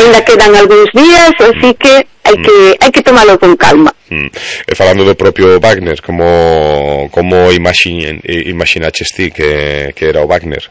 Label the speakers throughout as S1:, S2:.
S1: Ainda quedan algúns días, así que hai que tomalo con calma.
S2: E falando do propio Wagner, como imaginaches ti que era o Wagner?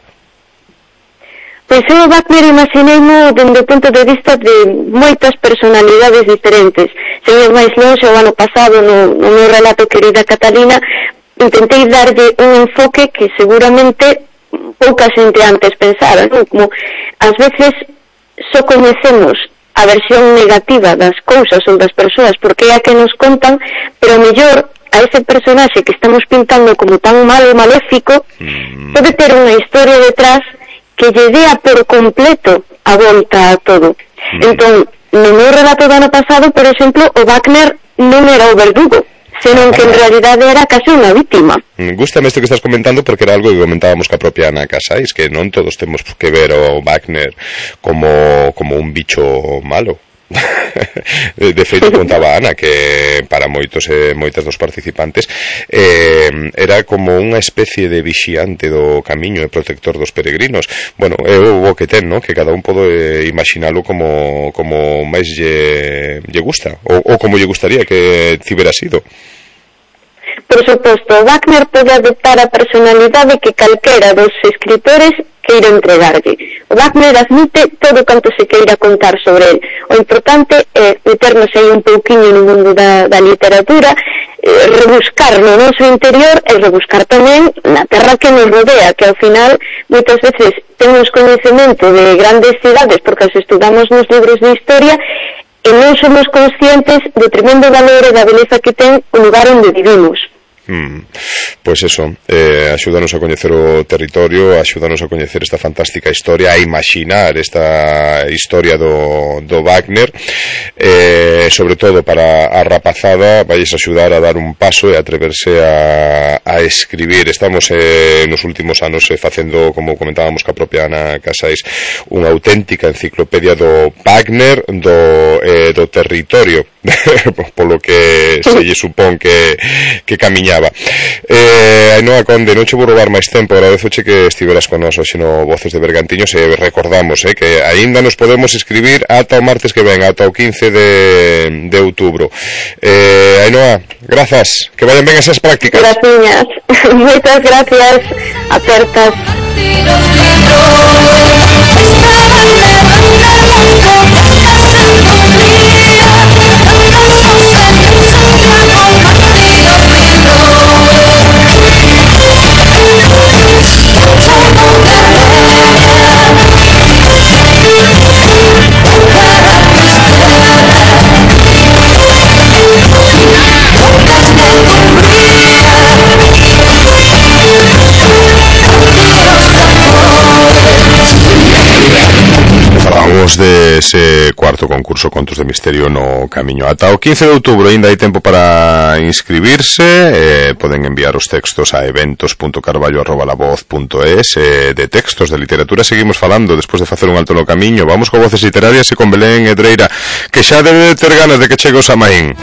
S1: Pois eu o Wagner imagineimo dende o punto de vista de moitas personalidades diferentes. Sen ir máis longe, o ano pasado no meu relato Querida Catalina intentei darlle un enfoque que seguramente pouca xente antes pensara, non? Como ás veces só coñecemos a versión negativa das cousas ou das persoas porque é a que nos contan, pero mellor a ese personaxe que estamos pintando como tan malo, maléfico, pode ter unha historia detrás que lle dea por completo a volta a todo. Entón, no meu relato do ano pasado, por exemplo, o Wagner non era o verdugo, senón que en realidade era case unha vítima.
S2: Gústame isto que estás comentando porque era algo que comentábamos ca propia Ana Casais, que non todos temos que ver o Wagner como un bicho malo. De feito, contaba Ana que para moitos e moitas dos participantes era como unha especie de vixiante do camiño e protector dos peregrinos. Bueno, é o que ten, ¿no? Que cada un pode imaginalo como máis lle gusta ou como lle gustaría que tivera sido.
S1: Por suposto, Wagner pode adoptar a personalidade que calquera dos escritores queira entregarlle. O Wagner admite todo canto se queira contar sobre el. O importante é meternos aí un pouquiño no mundo da literatura, rebuscar no noso interior e rebuscar tamén na terra que nos rodea, que ao final moitas veces temos coñecemento de grandes cidades porque as estudamos nos libros de historia e non somos conscientes do tremendo valor e da beleza que ten o lugar onde vivimos.
S2: Pois eso, axúdanos a coñecer o territorio, axúdanos a coñecer esta fantástica historia, a imaginar esta historia do Wagner, sobre todo para a rapazada vais axudar a dar un paso e atreverse a escribir. Estamos nos últimos anos facendo, como comentábamos ca propia Ana Casais, unha auténtica enciclopedia do Wagner, do territorio, polo que se lle supón que camiñaba. Ainhoa Conde, non che vou roubar máis tempo, agradezoche que estiveras con nos hoxe no Voces de Bergantiños e recordamos que aínda nos podemos escribir ata o martes que ven, ata o 15 de outubro. Ainhoa, grazas, que vayan ben esas prácticas.
S1: Graciñas, moitas gracias, apertas.
S2: Falamos de ese cuarto concurso Contos de Misterio no camiño. Ata o 15 de outubro ainda hai tempo para inscribirse, poden enviar os textos a eventos.carballo@lavoz.es. De textos de literatura seguimos falando despois de facer un alto no camiño. Vamos con Voces Literarias e con Belén Edreira, que xa debe de ter ganas de que chegue o Samaín.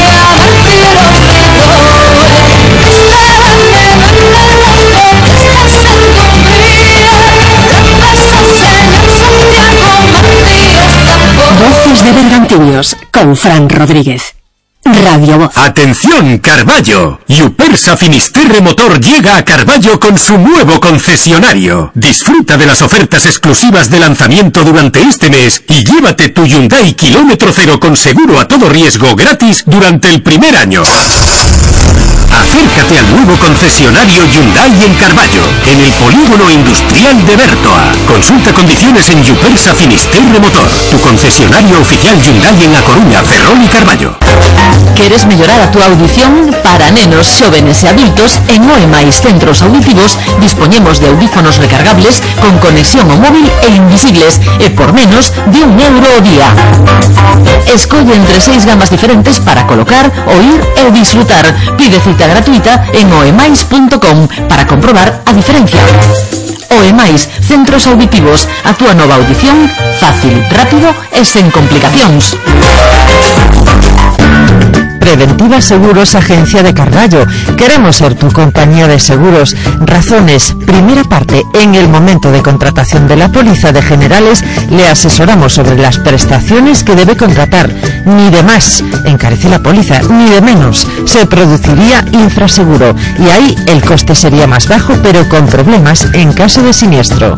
S3: Voces de Bergantiños con Fran Rodríguez. Radio Voz.
S4: ¡Atención, Carballo! Yupersa Finisterre Motor llega a Carballo con su nuevo concesionario. Disfruta de las ofertas exclusivas de lanzamiento durante este mes y llévate tu Hyundai kilómetro cero con seguro a todo riesgo gratis durante el primer año. Acércate al nuevo concesionario Hyundai en Carballo, en el polígono industrial de Bertoa. Consulta condiciones en Yupersa Finisterre Motor, tu concesionario oficial Hyundai en A Coruña, Ferrol y Carballo.
S5: ¿Quieres mejorar a tu audición? Para nenos, jóvenes y adultos, en OEMAIS Centros Auditivos disponemos de audífonos recargables con conexión o móvil e invisibles e por menos de €1 o día. Escolle entre 6 gamas diferentes para colocar, oír e disfrutar. Pide cita gratuita en oemais.com para comprobar a diferencia. OEMAIS Centros Auditivos, a túa nova audición fácil, rápido e sen complicacións.
S6: Preventiva Seguros, Agencia de Carballo. Queremos ser tu compañía de seguros. Razones. Primera parte. En el momento de contratación de la póliza de generales, le asesoramos sobre las prestaciones que debe contratar. Ni de más encarece la póliza, ni de menos. Se produciría infraseguro y ahí el coste sería más bajo, pero con problemas en caso de siniestro.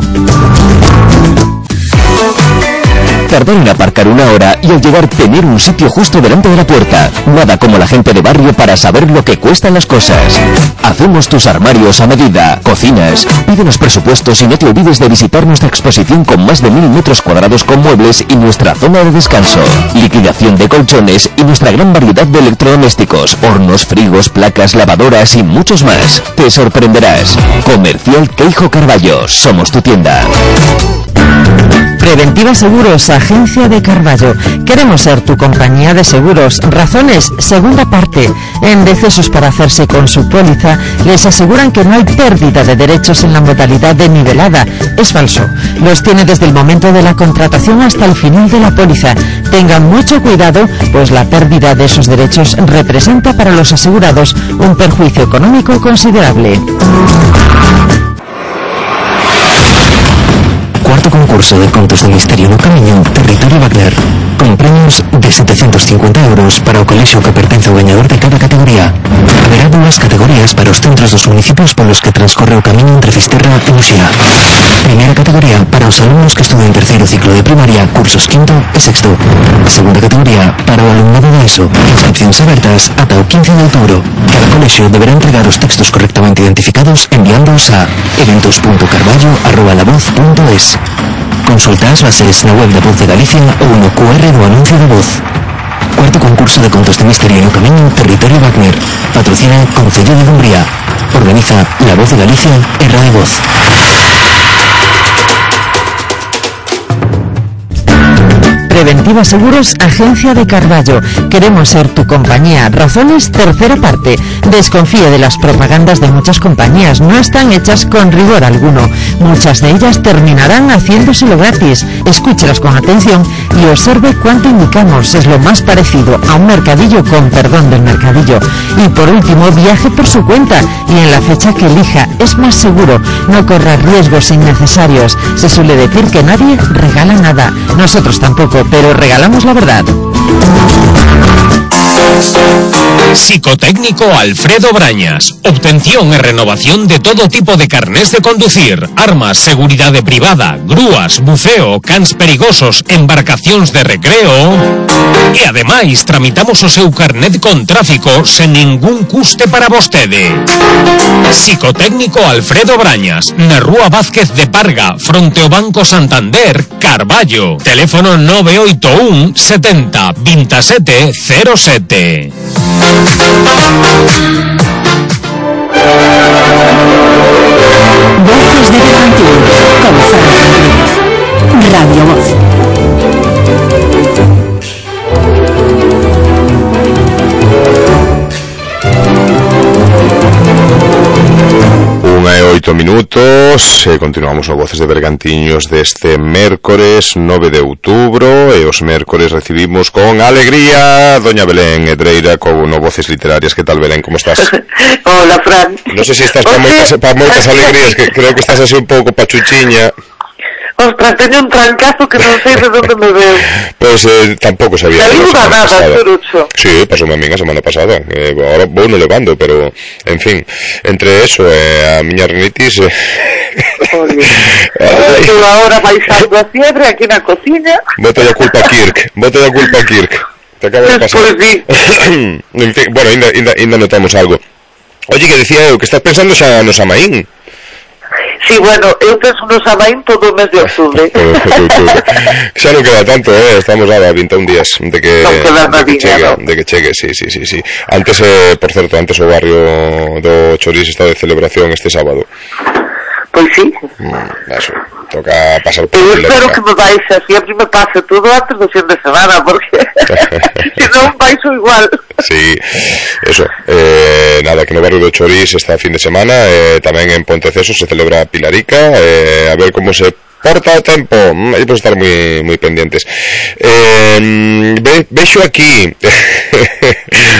S7: Tardar en aparcar una hora y al llegar tener un sitio justo delante de la puerta. Nada como la gente de barrio para saber lo que cuestan las cosas. Hacemos tus armarios a medida, cocinas. Pídenos presupuestos y no te olvides de visitar nuestra exposición con más de 1000 metros cuadrados con muebles y nuestra zona de descanso. Liquidación de colchones y nuestra gran variedad de electrodomésticos, hornos, frigos, placas, lavadoras y muchos más. Te sorprenderás. Comercial Queijo Carballo. Somos tu tienda.
S6: Preventiva Seguros, Agencia de Carballo. Queremos ser tu compañía de seguros. Razones. Segunda parte. En decesos para hacerse con su póliza, les aseguran que no hay pérdida de derechos en la modalidad de nivelada. Es falso. Los tiene desde el momento de la contratación hasta el final de la póliza. Tengan mucho cuidado, pues la pérdida de esos derechos representa para los asegurados un perjuicio económico considerable.
S8: Cuarto concurso de contos de misterio no camiño, Territorio Wagner, con premios de 750 euros para o colexio que pertence ao gañador de cada categoría. Haberá dúas categorías para os centros dos municipios polos que transcorre o camiño entre Fisterra e Muxía. Primeira categoría para os alumnos que estudan terceiro ciclo de primaria, cursos quinto e sexto. Segunda categoría para o alumnado de ESO. Inscripcións abertas ata o 15 de outubro. Cada colexio deberá entregar os textos correctamente identificados enviándoos a eventos.carballo@lavoz.es. Consulta as bases na web da Voz de Galicia ou no QR do anuncio de voz. Cuarto concurso de contos de misterio no camiño, Territorio Wagner. Patrocina Concello de Dumbría. Organiza La Voz de Galicia e Radio Voz.
S6: Preventiva Seguros, Agencia de Carballo. Queremos ser tu compañía. Razones. Tercera parte. Desconfíe de las propagandas de muchas compañías. No están hechas con rigor alguno. Muchas de ellas terminarán haciéndoselo gratis. Escúchelas con atención y observe cuánto indicamos. Es lo más parecido a un mercadillo con perdón del mercadillo. Y por último, viaje por su cuenta y en la fecha que elija. Es más seguro. No corra riesgos innecesarios. Se suele decir que nadie regala nada. Nosotros tampoco, pero regalamos la verdad.
S9: Psicotécnico Alfredo Brañas. Obtención y renovación de todo tipo de carnés de conducir, armas, seguridade privada, grúas, buceo, cans perigosos, embarcacións de recreo. E ademais tramitamos o seu carnet con tráfico sen ningún custe para vostede. Psicotécnico Alfredo Brañas, na Rúa Vázquez de Parga, fronte ao Banco Santander, Carballo. Teléfono 981 70 27 07.
S3: Voces de Veracruz, con Fran Rodríguez. Radio Voz.
S2: 1:08 minutos, continuamos os Voces de Bergantiños deste mércores 9 de outubro, e os mércores recibimos con alegría Doña Belén Edreira con Voces Literarias. Que tal, Belén, como estás?
S10: Hola, Fran.
S2: Non sei se estás para moitas alegrías, que creo que estás así un pouco pachuchiña.
S10: Ostras, teño un trancazo que non sei de onde me veo.
S2: Pois tampouco sabía.
S10: Te digo nada, Churucho.
S2: Sí, pasou a min a semana pasada. Ahora vou no levando, pero, en fin, entre eso e a miña rinitis...
S10: Estou agora baixando a fiebre aquí na cociña.
S2: Bota a culpa a Kirk. Te acaba de pasar. En fin, bueno, ainda notamos algo. Oye, que decía eu, que estás pensando xa no Samaín.
S10: Sí, bueno, eu penso no Samaín todo o mes de octubre.
S2: Xa non queda tanto, estamos a 21 días de que chegue, sí. Antes, por certo, o barrio do Chorís está de celebración este sábado.
S10: Pois sí.
S2: Eso, toca pasar por
S10: eu espero que me baixe, sempre me pase todo antes do fin de semana, porque se non baixo igual.
S2: Sí, eso. Nada, que no barrio do Chorís está fin de semana, tamén en Ponteceso se celebra Pilarica, a ver como se porta o tempo, hai que estar moi pendientes. Vexo aquí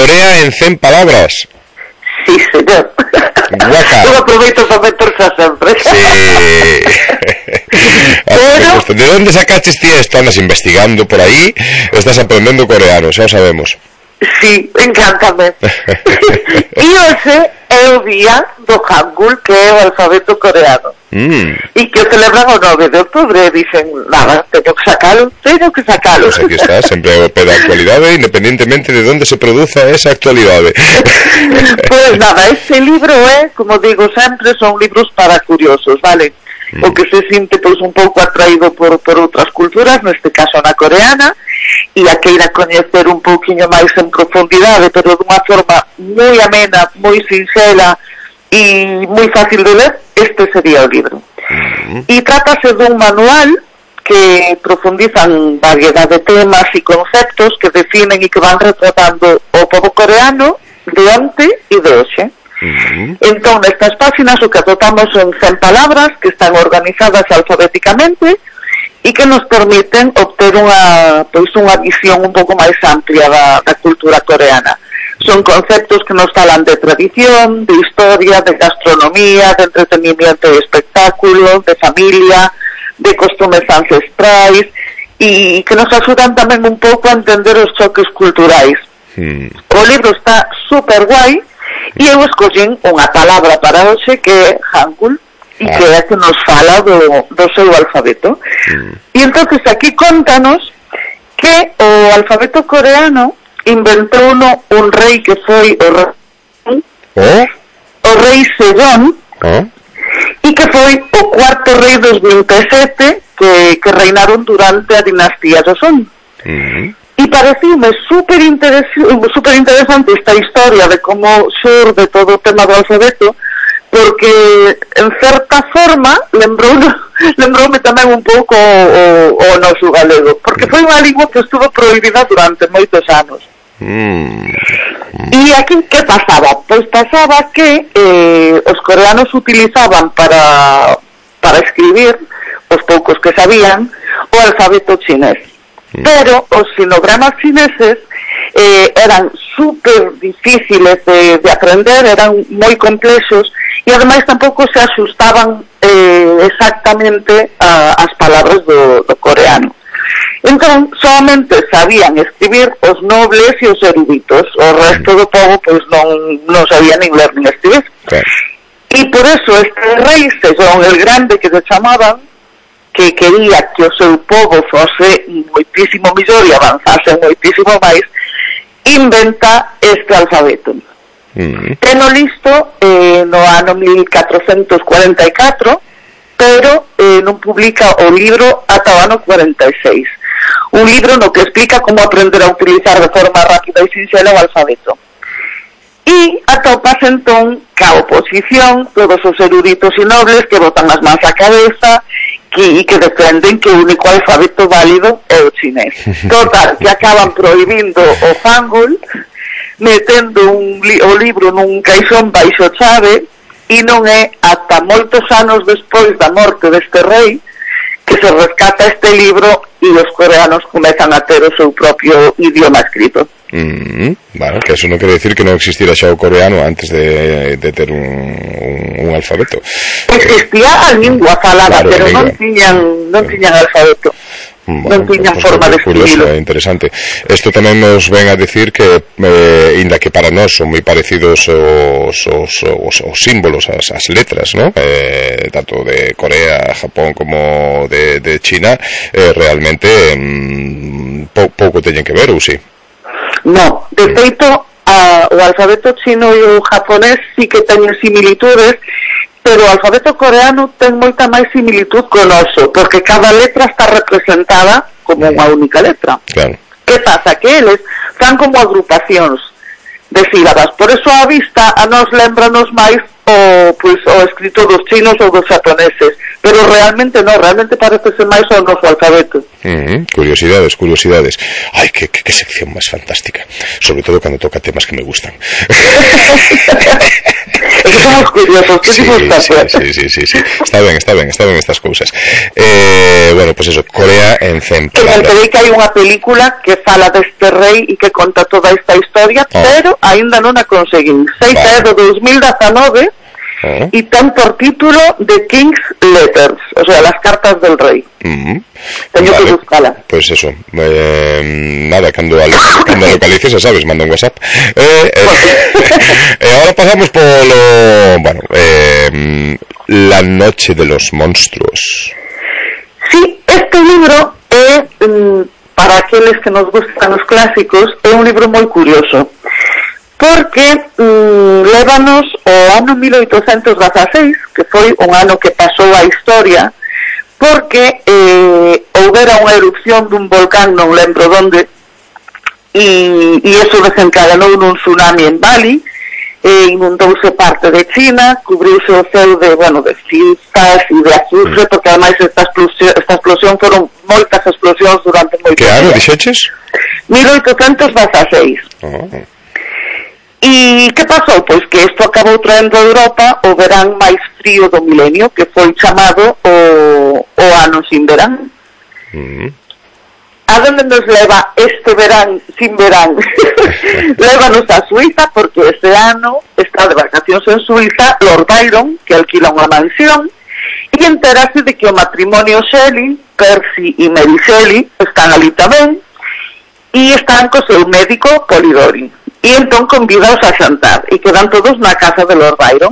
S2: Corea en 100 palabras.
S10: Sí, señor.
S2: Guaca.
S10: Eu aproveito para meterse sempre.
S2: Sí. Pero... ¿De dónde sacaches ti esto? Andas investigando por ahí, estás aprendiendo coreano, xa o sabemos.
S10: Sí, encántame. E hoxe é o día do Hangul, que é o alfabeto coreano. E que o celebran o 9 de outubro e dicen, nada, teño que sacalo.
S2: Pues aquí está, sempre o pé da actualidade, independientemente de onde se produza esa actualidade.
S10: Pues nada, este libro é, como digo sempre, son libros para curiosos, vale? O que se sinte pois un pouco atraído por outras culturas, neste caso na coreana, e a queira coñecer un pouquiño máis en profundidade, pero dunha forma moi amena, moi sinxela e moi fácil de ler, este sería o libro. E trátase dun manual que profundiza en variedade de temas e conceptos que definen e que van retratando o pobo coreano de onte e de hoxe. Entón, nestas páxinas o que atopamos son 100 palabras que están organizadas alfabéticamente e que nos permiten obter unha visión un pouco máis amplia da cultura coreana. Son conceptos que nos falan de tradición, de historia, de gastronomía, de entretenimiento e espectáculo, de familia, de costumes ancestrais e que nos axudan tamén un pouco a entender os choques culturais. O libro está super guai e eu escollín unha palabra para hoxe que é Hangul e que é a que nos fala do seu alfabeto. E entonces aquí contanos que o alfabeto coreano inventou un rei que foi o rei Sejong e que foi o cuarto rei dos 27 que reinaron durante a dinastía Joseon. E pareceume super interesante esta historia de como xurde todo o tema do alfabeto, porque en certa forma lembroume tamén un pouco o noso galego, porque foi unha lingua que estuvo prohibida durante moitos anos. E aquí que pasaba? Pois pasaba que os coreanos utilizaban para escribir, os poucos que sabían, o alfabeto chinés. Pero os sinogramas chineses eran super difíciles de aprender, eran moi complexos e ademais tampouco se asustaban exactamente ás palabras do coreano. Entón, solamente sabían escribir os nobles e os eruditos, o resto do povo pois non sabía nin ler nin escribir. E por eso este rei Sejong el Grande, que se chamaban, que quería que o seu povo fose moitísimo mellor e avanzase moitísimo máis, inventa este alfabeto. Teno listo no ano 1444, pero non publica o libro ata o ano 46. Un libro no que explica como aprender a utilizar de forma rápida e sinxela o alfabeto. E atopas entón ca oposición todos os eruditos e nobles que botan as mans á cabeza e que defenden que o único alfabeto válido é o chinés. Total, que acaban prohibindo o Hangul, metendo o libro nun caixón baixo chave, e non é ata moitos anos despois da morte deste rei que se rescata este libro e os coreanos comezan a ter o seu propio idioma escrito.
S2: Bueno, que eso non quere decir que non existira xa o coreano antes de ter un alfabeto.
S10: Existía a lingua falada, claro, pero non tiñan alfabeto. Non tiñan forma de escribirlo.
S2: Interesante. Isto tamén nos ven a decir que inda que para nós son moi parecidos os símbolos, as letras, ¿no? Tanto de Corea, Japón como de China, realmente pouco teñen que ver, ou si?
S10: No, de feito o alfabeto chino e o japonés sí que teñen similitudes, pero o alfabeto coreano ten moita máis similitud co noso, porque cada letra está representada como unha única letra.
S2: Claro.
S10: Que pasa? Que eles fan como agrupacións de sílabas, por eso a vista a nos lembranos máis o escrito dos chinos ou dos japoneses, pero realmente non, realmente parece ser máis ao noso alfabeto.
S2: Curiosidades. Ay, qué sección más fantástica. Sobre todo cuando toca temas que me gustan.
S10: Somos curiosos, ¿qué
S2: sí. Está bien estas cosas. Bueno, pues eso, Corea en 100 palabras.
S10: Que hai unha película que fala deste rei e que conta toda esta historia, pero aínda non a conseguín. Feita é do 2019 e ten por título The King's Letters, o sea, las cartas del rey. Teño que buscala.
S2: Pues eso, nada, cando localices, ya sabes, manda un WhatsApp. Ahora pasamos por lo... Bueno, La noche de los monstruos.
S10: Sí, este libro é, para aqueles que nos gustan os clásicos, é un libro moi curioso, porque lévanos ao ano 1816, que foi un ano que pasou a historia, porque houbera unha erupción dun volcán, non lembro onde, e eso desencadenou nun tsunami en Bali, inundouse parte de China, cubriuse o ceo de cinzas e de azufre, porque ademais esta explosión foron moitas explosións durante moito tempo.
S2: Que ano dixeches?
S10: 1816. E que pasou? Pois que isto acabou traendo a Europa o verán máis frío do milenio, que foi chamado o ano sin verán. A donde nos leva este verán sin verán? Lévanos a Suiza, porque este ano está de vacacións en Suiza Lord Byron, que alquila unha mansión, e enterase de que o matrimonio Shelley, Percy e Mary Shelley, están ali tamén, e están co seu médico Polidori. E entón convidaos a xantar, e quedan todos na casa de Lord Byron.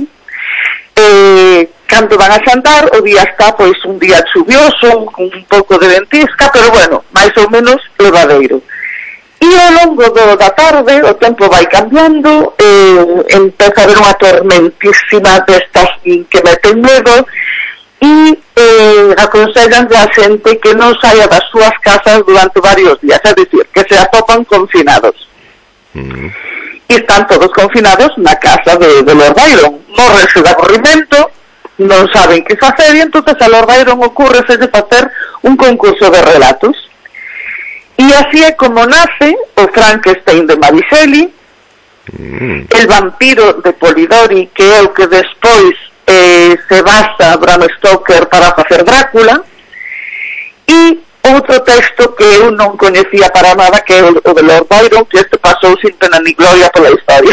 S10: Cando van a xantar, o día está pois un día chuvioso, con un pouco de ventisca, pero bueno, máis ou menos levadeiro. E ao longo da tarde o tempo vai cambiando, empeza a haber unha tormentísima destas que meten medo, e aconsellan a xente que non saia das súas casas durante varios días, é dicir, que se atopan confinados. E están todos confinados na casa de Lord Byron. Morrense de aburrimento, non saben que facer, e entonces a Lord Byron ocurrese de facer un concurso de relatos. E así é como nace o Frankenstein de Mary Shelley, el vampiro de Polidori, que é o que despois se basa Bram Stoker para facer Drácula, e outro texto que eu non coñecía para nada, que é o de Lord Byron, que este pasou sin pena ni gloria pola historia.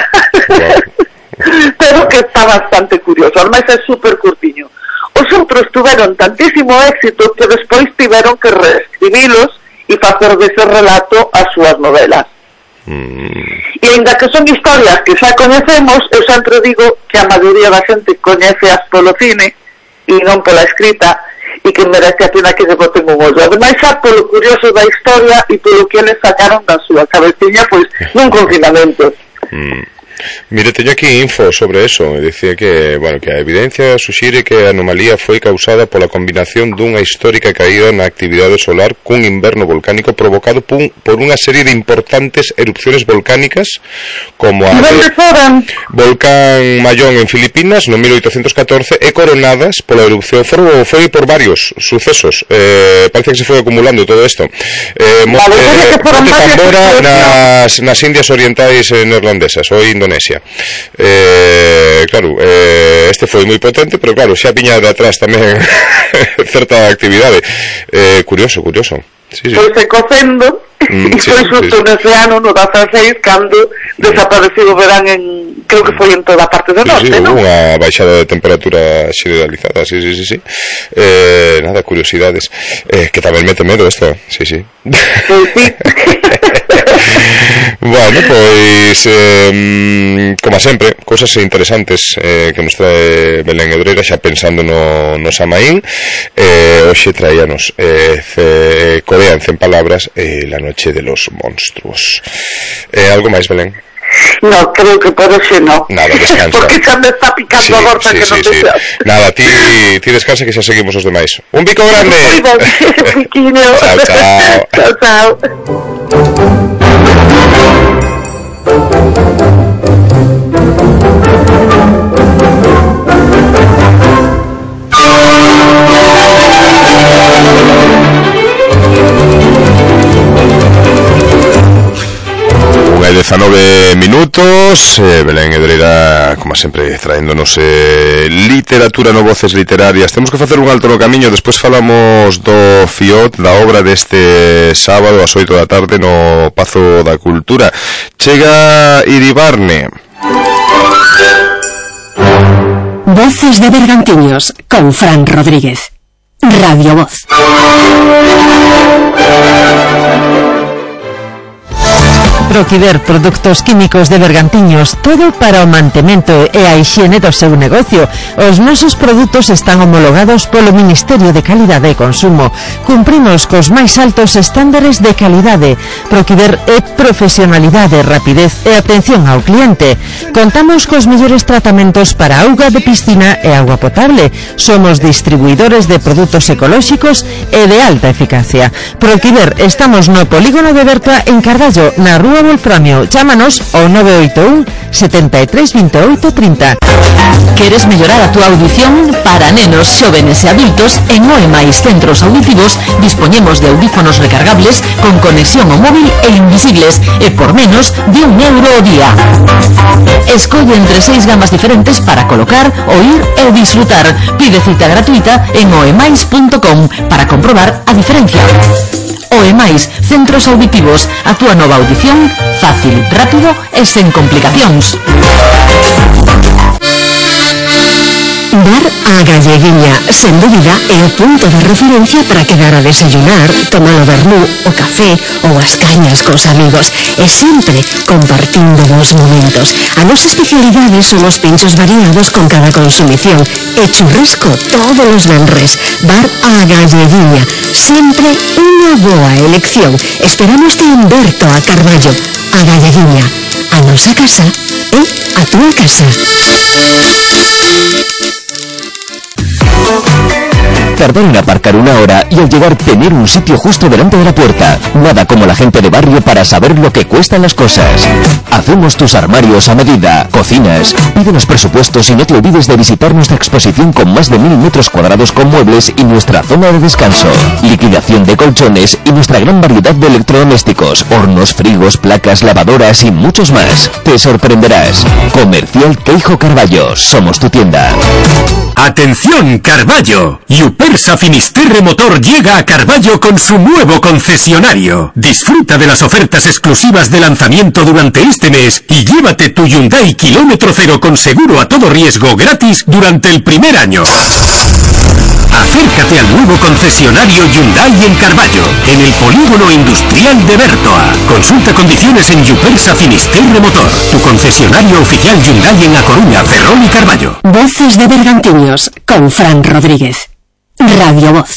S10: Pero que está bastante curioso, además é super curtiño. Os outros tuveron tantísimo éxito que despois tiveron que reescribilos e facer dese relato as súas novelas. E ainda que son historias que xa coñecemos, eu sempre digo que a maioría da xente coñece as polo cine e non pola escrita, e que merece a pena que se boten un ollo. Ademais, xa polo curioso da historia e polo que eles sacaron da súa cabeciña, pois, nun confinamento.
S2: Mire, teño aquí info sobre eso. Dicía que, bueno, que a evidencia suxire que a anomalía foi causada pola combinación dunha histórica caída na actividade solar cun inverno volcánico provocado por unha serie de importantes erupciones volcánicas, como a Volcán Mayón en Filipinas no 1814, e coronadas pola erupción. Foi por varios sucesos. Parece que se foi acumulando todo isto. Monte Tambora nas Indias Orientais neerlandesas ou Indonesia. Claro, este foi moi potente, pero claro, xa viña de atrás tamén certa actividade. Curioso. Sí.
S10: Foi se cocendo e foi xusto nese ano, no 16, cando desapareceu o verán creo que foi en toda a parte do norte, non?
S2: Unha baixada de temperatura xeneralizada, sí. Nada, curiosidades. Que tamén mete medo isto, sí.
S10: Sí.
S2: Bueno, pois como sempre, cousas interesantes que nos trae Belén Hedreira, xa pensando no Samaín. Hoxe traíanos Corea en 100 palabras, La noche de los monstruos. Algo máis, Belén?
S10: No, creo que por eso no.
S2: Nada, descansa.
S10: Porque xa me está picando a gorta que non deseo.
S2: Nada, ti descansa que xa seguimos os demais. Un bico grande.
S10: Piquiño. Chao.
S2: 19 minutos, Belén Edreira, como sempre, traéndonos literatura no Voces Literarias. Temos que facer un alto no camiño, despois falamos do FIOT, da obra deste sábado ás 8 da tarde no Pazo da Cultura. Chega Iribarne.
S3: Voces de Bergantiños, con Fran Rodríguez. Radio Voz.
S6: Proquiver Produtos Químicos de Bergantiños, todo para o mantemento e a hixiene do seu negocio. Os nosos produtos están homologados polo Ministerio de Calidade e Consumo. Cumprimos cos máis altos estándares de calidade. Proquiver é profesionalidade, rapidez e atención ao cliente. Contamos cos mellores tratamentos para auga de piscina e auga potable. Somos distribuidores de produtos ecolóxicos e de alta eficacia. Proquiver, estamos no polígono de Bertoa en Carballo, na Rúa Wolframio. Chámanos ao 981 73 28 30.
S5: ¿Quieres mejorar a tu audición? Para nenos, jóvenes y adultos, en OEMAIS Centros Auditivos disponemos de audífonos recargables con conexión o móvil e invisibles e por menos de €1 o día. Escolle entre 6 gamas diferentes para colocar, oír e disfrutar. Pide cita gratuita en oemais.com para comprobar a diferencia. OEMAIS Centros Auditivos, a túa nova audición fácil, rápido e sen complicacións.
S3: Bar a Galleguiña, sen dúbida, é o punto de referencia para quedar a desayunar, tomar o vermú, o café ou as cañas cos amigos e sempre compartindo bons momentos. A nosa especialidade son os pinchos variados con cada consumición e churrasco todos os venres. Bar a Galleguiña, sempre unha boa elección. Esperámoste en Bertoa, Carballo. A Galleguiña, a nosa casa é a túa casa.
S7: Tardar en aparcar una hora y al llegar tener un sitio justo delante de la puerta. Nada como la gente de barrio para saber lo que cuestan las cosas. Hacemos tus armarios a medida, cocinas. Pídenos presupuestos y no te olvides de visitar nuestra exposición con más de 1000 metros cuadrados con muebles y nuestra zona de descanso. Liquidación de colchones y nuestra gran variedad de electrodomésticos, hornos, frigos, placas, lavadoras y muchos más. Te sorprenderás. Comercial Queijo Carballo. Somos tu tienda.
S4: ¡Atención, Carballo! Yupersa Finisterre Motor llega a Carballo con su nuevo concesionario. Disfruta de las ofertas exclusivas de lanzamiento durante este mes y llévate tu Hyundai kilómetro cero con seguro a todo riesgo gratis durante el primer año. Acércate al nuevo concesionario Hyundai en Carballo, en el polígono industrial de Bertoa. Consulta condiciones en Yupersa Finisterre Motor, tu concesionario oficial Hyundai en A Coruña, Ferrol y Carballo.
S3: Voces de Bergantiños, con Fran Rodríguez. Radio Voz.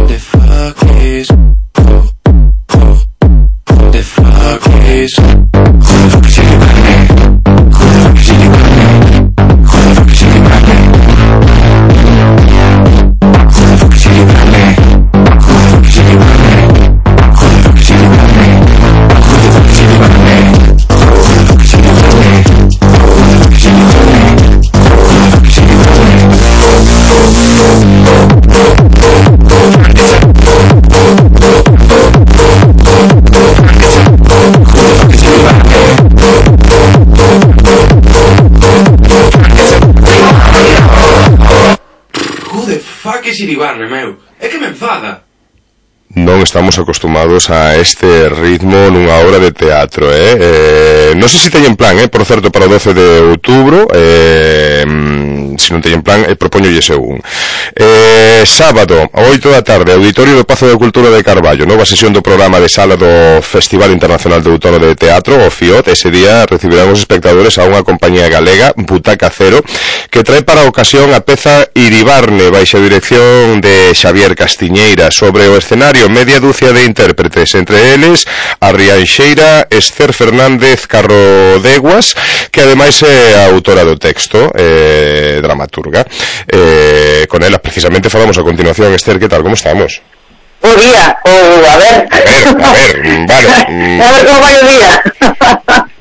S11: Que Iribarne, meu, é que me enfada.
S2: Non estamos acostumados a este ritmo nunha obra de teatro, non sei se teñen plan, por certo, para o 12 de outubro, se non teñen plan, propóñolle según. Sábado, a 8 da tarde, Auditorio do Pazo da Cultura de Carballo, nova sesión do programa de sala do Festival Internacional de Outono de Teatro, o FIOT. Ese día recibirán os espectadores a unha compañía galega, Butaca Cero, que trae para a ocasión a peza Iribarne, baixa dirección de Xavier Castiñeira, sobre o escenario media dúcia de intérpretes, entre eles a Rianxeira Esther Fernández Carrodeguas, que ademais é a autora do texto, dramaturga. Con elas precisamente falamos a continuación. Esther, que tal, como estamos?
S10: O día, a ver,
S2: vale.
S10: a ver como vai o día.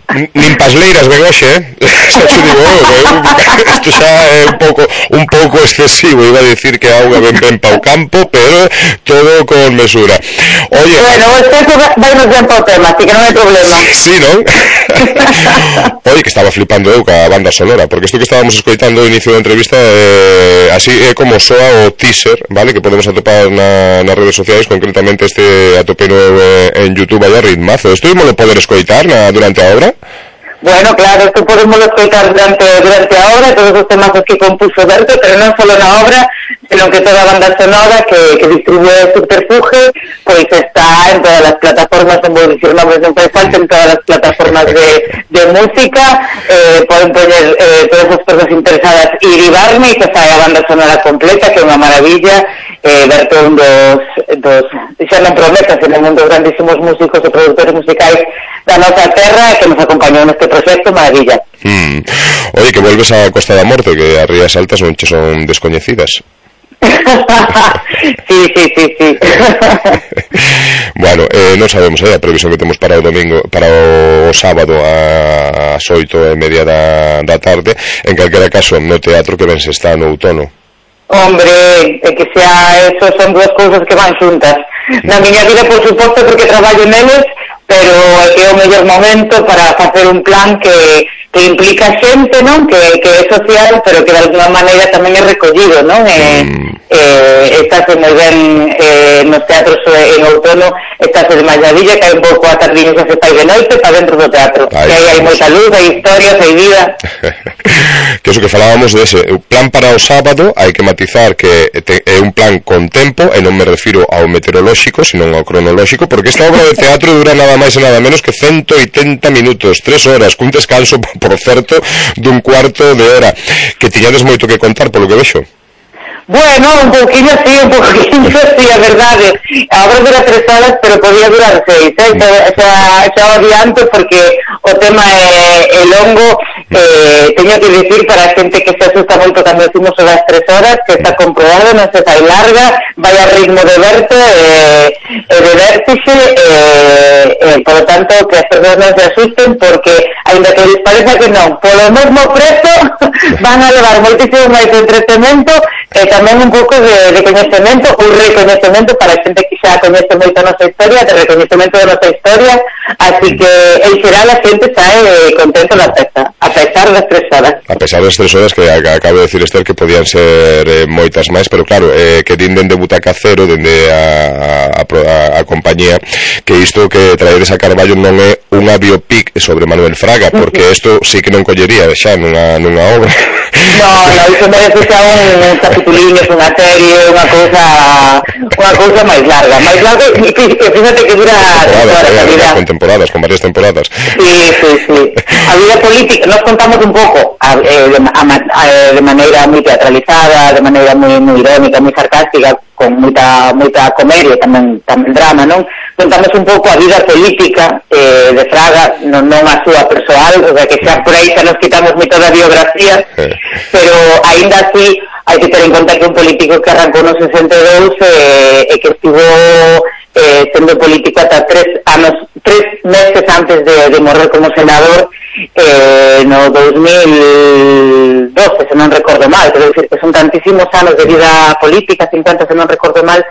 S2: nin pasleiras ven hoxe, xa te digo isto xa é un pouco excesivo, iba a decir que a auga ben pa o campo, pero todo con mesura. Oye,
S10: bueno, este vai nos ben pa o tema, así que non hai problema.
S2: Sí, non? Oye, que estaba flipando eu ca banda sonora, porque isto que estábamos escoitando ao inicio da entrevista así é como soa o teaser, vale, que podemos atopar nas redes sociais, concretamente este atopeno en YouTube aí a ritmazo. Isto ímolo poder escoitar durante a obra?
S10: Bueno, claro, esto podemos escoitar durante a obra, todos os temas que compuso Berto, pero non só na obra, sino que toda a banda sonora que distribúe Subterfuge, pois está en todas as plataformas, non vou dicir nombres, non fai falta, en todas as plataformas de música, poden poñer todas as persoas interesadas ir e que sae a banda sonora completa, que é unha maravilla. Berto é un dos xa non prometas, en un dos grandísimos músicos e produtores musicais da nosa terra, que nos acompañou neste proxecto, maravilla.
S2: Oye, que volves a Costa da Morte, que as Rías Altas non che son descoñecidas.
S10: Sí.
S2: Bueno, non sabemos a previsión que temos para o domingo, para o sábado ás 8:30 da tarde. En calquera caso, no teatro que ben se está no outono.
S10: Hombre, é que xa eso son dúas cousas que van xuntas. Na miña vida, por suposto, porque traballo neles, pero é que é o mellor momento para facer un plan que implica xente, non? Que é social, pero que de alguna maneira tamén é recollido, non? Estáse moi ben nos teatros en outono, estáse de maravilla, que hai un pouco a tardiña xa se fai de noite para dentro do teatro. Que aí hai moita luz, hai historias, hai vida.
S2: Que eso que falábamos dese plan para o sábado, hai que matizar que é un plan con tempo, e non me refiro ao meteorolóxico, sino ao cronolóxico, porque esta obra de teatro dura nada máis e nada menos que 180 minutos, 3 horas, cun descanso, por certo, dun cuarto de hora. Que tiñades moito que contar, polo que vexo.
S10: Bueno, un poquinho sí, a verdade. A obra dura 3 horas, pero podía durar 6, xa o adianto, porque o tema é longo. Teño que dicir para a xente que se asusta moito cando decimos das 3 horas, que está comprobado, non se fai larga, vai a ritmo de Berto e de vértixe, por lo tanto, que as persoas non se asusten, porque, ainda que les pareza que non, polo mesmo prezo, van a levar moitísimo máis entretenimento, e tamén un pouco de coñecemento, un recoñecemento para a xente que xa coñece moito a nosa historia, de recoñecemento da nosa historia, así que en xeral a xente sae contento da festa, a pesar das 3 horas.
S2: A pesar das 3 horas, que acabo de decir Esther que podían ser moitas máis, pero claro, que din dende Butaca Cero, dende a compañía, que isto que traedes a Carballo non é unha biopic sobre Manuel Fraga, porque isto sí que non collería xa nunha obra.
S10: No, iso merece xa un capituliño, unha serie, unha cousa máis larga, e fíjate que dura
S2: con temporadas, con varias temporadas.
S10: Sí. A vida política, nos contamos un pouco de maneira moi teatralizada, de maneira moi irónica, moi sarcástica, con moita comedia, tamén drama, non? Contamos un pouco a vida política de Fraga, non a súa persoal, o sea que xa por aí xa nos quitamos moito da biografía, pero aínda así hai que ter en conta que un político que arrancou no 62 e que estivo sendo político ata 3 meses antes de morrer como senador no 2012, se non recordo mal, quero dicir que son tantísimos anos de vida política, 50 se non recordo mal,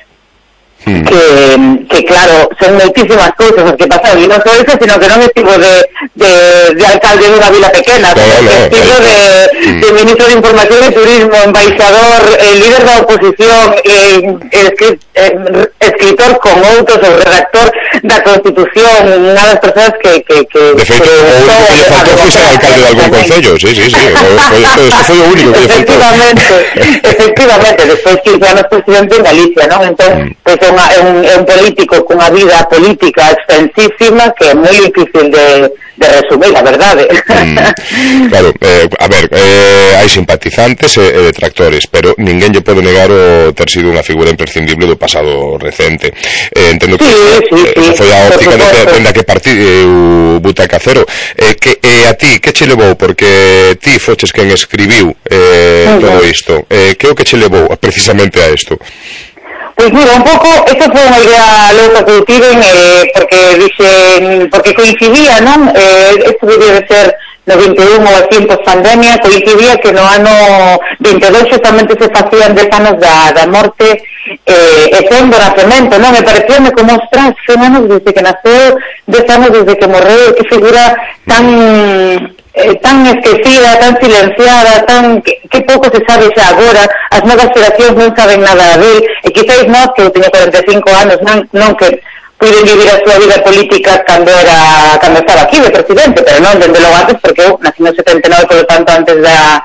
S10: que claro, son moitísimas cousas as que pasaron, e non só eso, sino que non estivo de alcalde de unha vila pequena, estivo de ministro de Información e Turismo, embaixador, líder da oposición, escritor con outros, ou redactor da Constitución, unha das persoas que
S2: de feito, o único que lle faltou foi ser alcalde de algún concello, sí, isto foi o único que lle faltou.
S10: Efectivamente, despois 15 anos presidente en Galicia, non? Entón, pois é un político cunha vida política extensísima que é moi difícil de resumir, a verdade.
S2: Claro, a ver, hai simpatizantes e detractores, pero ninguén lle pode negar o ter sido unha figura imprescindible do pasado recente. Entendo que foi a óptica dende a que partiu Butaca Cero. A ti, que che levou? Porque ti foches quen escribiu todo isto. Que é o que che levou precisamente a isto?
S10: Pois mira, un pouco, esta foi unha idea louca que tiven, porque coincidía, non? Isto debía de ser no 21 ou así, en post-pandemia, coincidía que no ano 22 xustamente se facían 10 anos da morte e 100 do nacemento, non? Me parecíame como, ostras, 100 anos desde que naceu, 10 anos desde que morreu, que figura tan esquecida, tan silenciada, que pouco se sabe xa agora, as novas xeracións non saben nada dele, e quizáis nós, que eu teño 45 anos, non que puiden vivir a súa vida política cando estaba aquí de presidente, pero non dende logo antes, porque eu nací no 79, por lo tanto antes da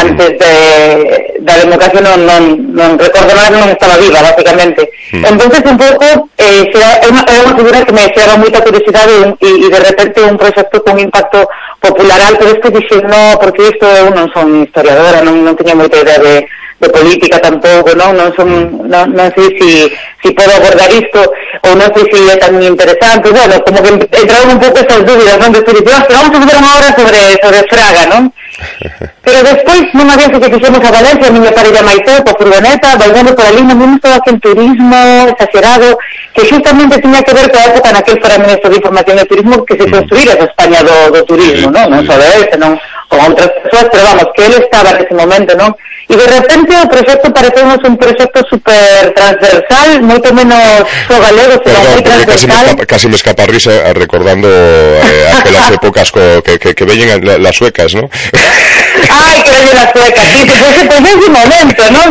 S10: democracia non recordo nada, non estaba viva, basicamente. Entonces un pouco é unha figura que me xeraba moita curiosidade e de repente un proxecto con impacto popular alto, despois dixen, no, porque isto eu non son historiadora, non teño moita idea de política tampouco, non sei si podo abordar isto ou non sei se é tan interesante. Bueno, como que entraron un pouco esas dúbidas, non? Despois dixen, vamos a fazer unha hora sobre Fraga, non? Pero despois, nunha vez que fixemos a Valencia, a miña parella máis eu, coa furgoneta, volvendo por ali, non vimos todo aquel turismo exagerado, que justamente tiña que ver coa época naquel fora ministro de Información e Turismo que se construíra esa España do turismo, non só de este, non con outras persoas, pero vamos, que ele estaba nese momento, non? E de repente o proxecto parecemos un proxecto super transversal, moito menos só galego, pero moi transversal.
S2: Casi me escapa a risa recordando aquelas épocas que veñen las suecas, ¿no?
S10: Ai, que veñen las suecas, sí, pues ese momento, non?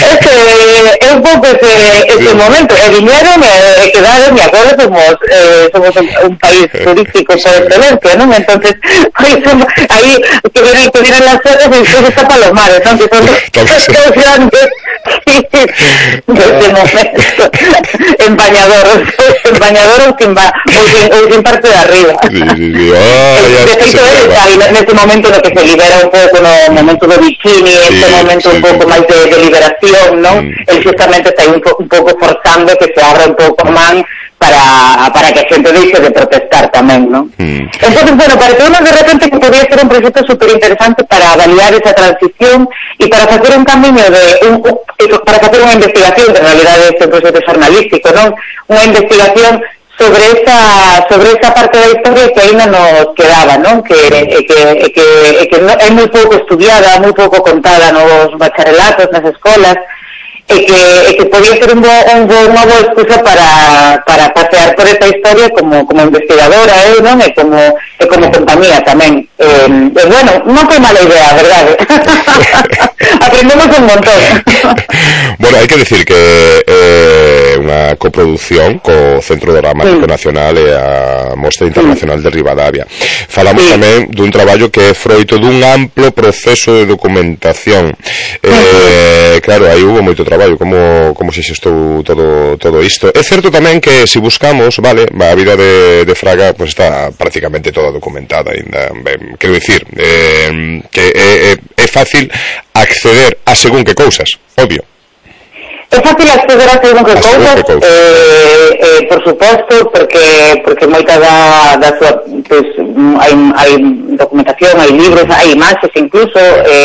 S10: É un pouco ese momento, e viñeron e quedaron, e agora somos un país turístico por excelencia, non? Entonces, aí que vienen las suecas e despois está Palomares, non? Que son os grandes deste momento, empañadores ou sin parte de arriba. De feito, neste momento no que se libera un pouco no momento do bikini, este momento un pouco máis de liberación, non? El justamente está aí un pouco forzando que se abra un pouco man para que a xente deixe de protestar tamén, non? Entonces, bueno, pareceu-nos de repente que podía ser un proxecto super interesante para avaliar esa transición e para facer un camiño para facer unha investigación, que en realidad é un proxecto xornalístico, non? Unha investigación sobre esa parte da historia que ainda nos quedaba, non? Que é moi pouco estudiada, moi pouco contada nos bacharelatos, nas escolas, e que podía ser unha boa excusa para pasear por esta historia como investigadora, non? E como compañía tamén. Bueno, non foi mala idea, a verdade. Aprendemos un montón.
S2: Bueno, hai que decir que unha coproducción co Centro Dramático Nacional e a Mostra Internacional de Ribadavia. Falamos tamén dun traballo que é froito dun amplo proceso de documentación. Claro, aí hubo moito traballo, como se xestou todo isto. É certo tamén que se buscamos, vale, a vida de Fraga pues está prácticamente toda documentada ainda. Quero dicir que é fácil acceder a según que cousas, obvio.
S10: É fácil acceder a según que cousas, por suposto, porque moita da súa, pues, hai documentación, hai libros, hai imaxes incluso,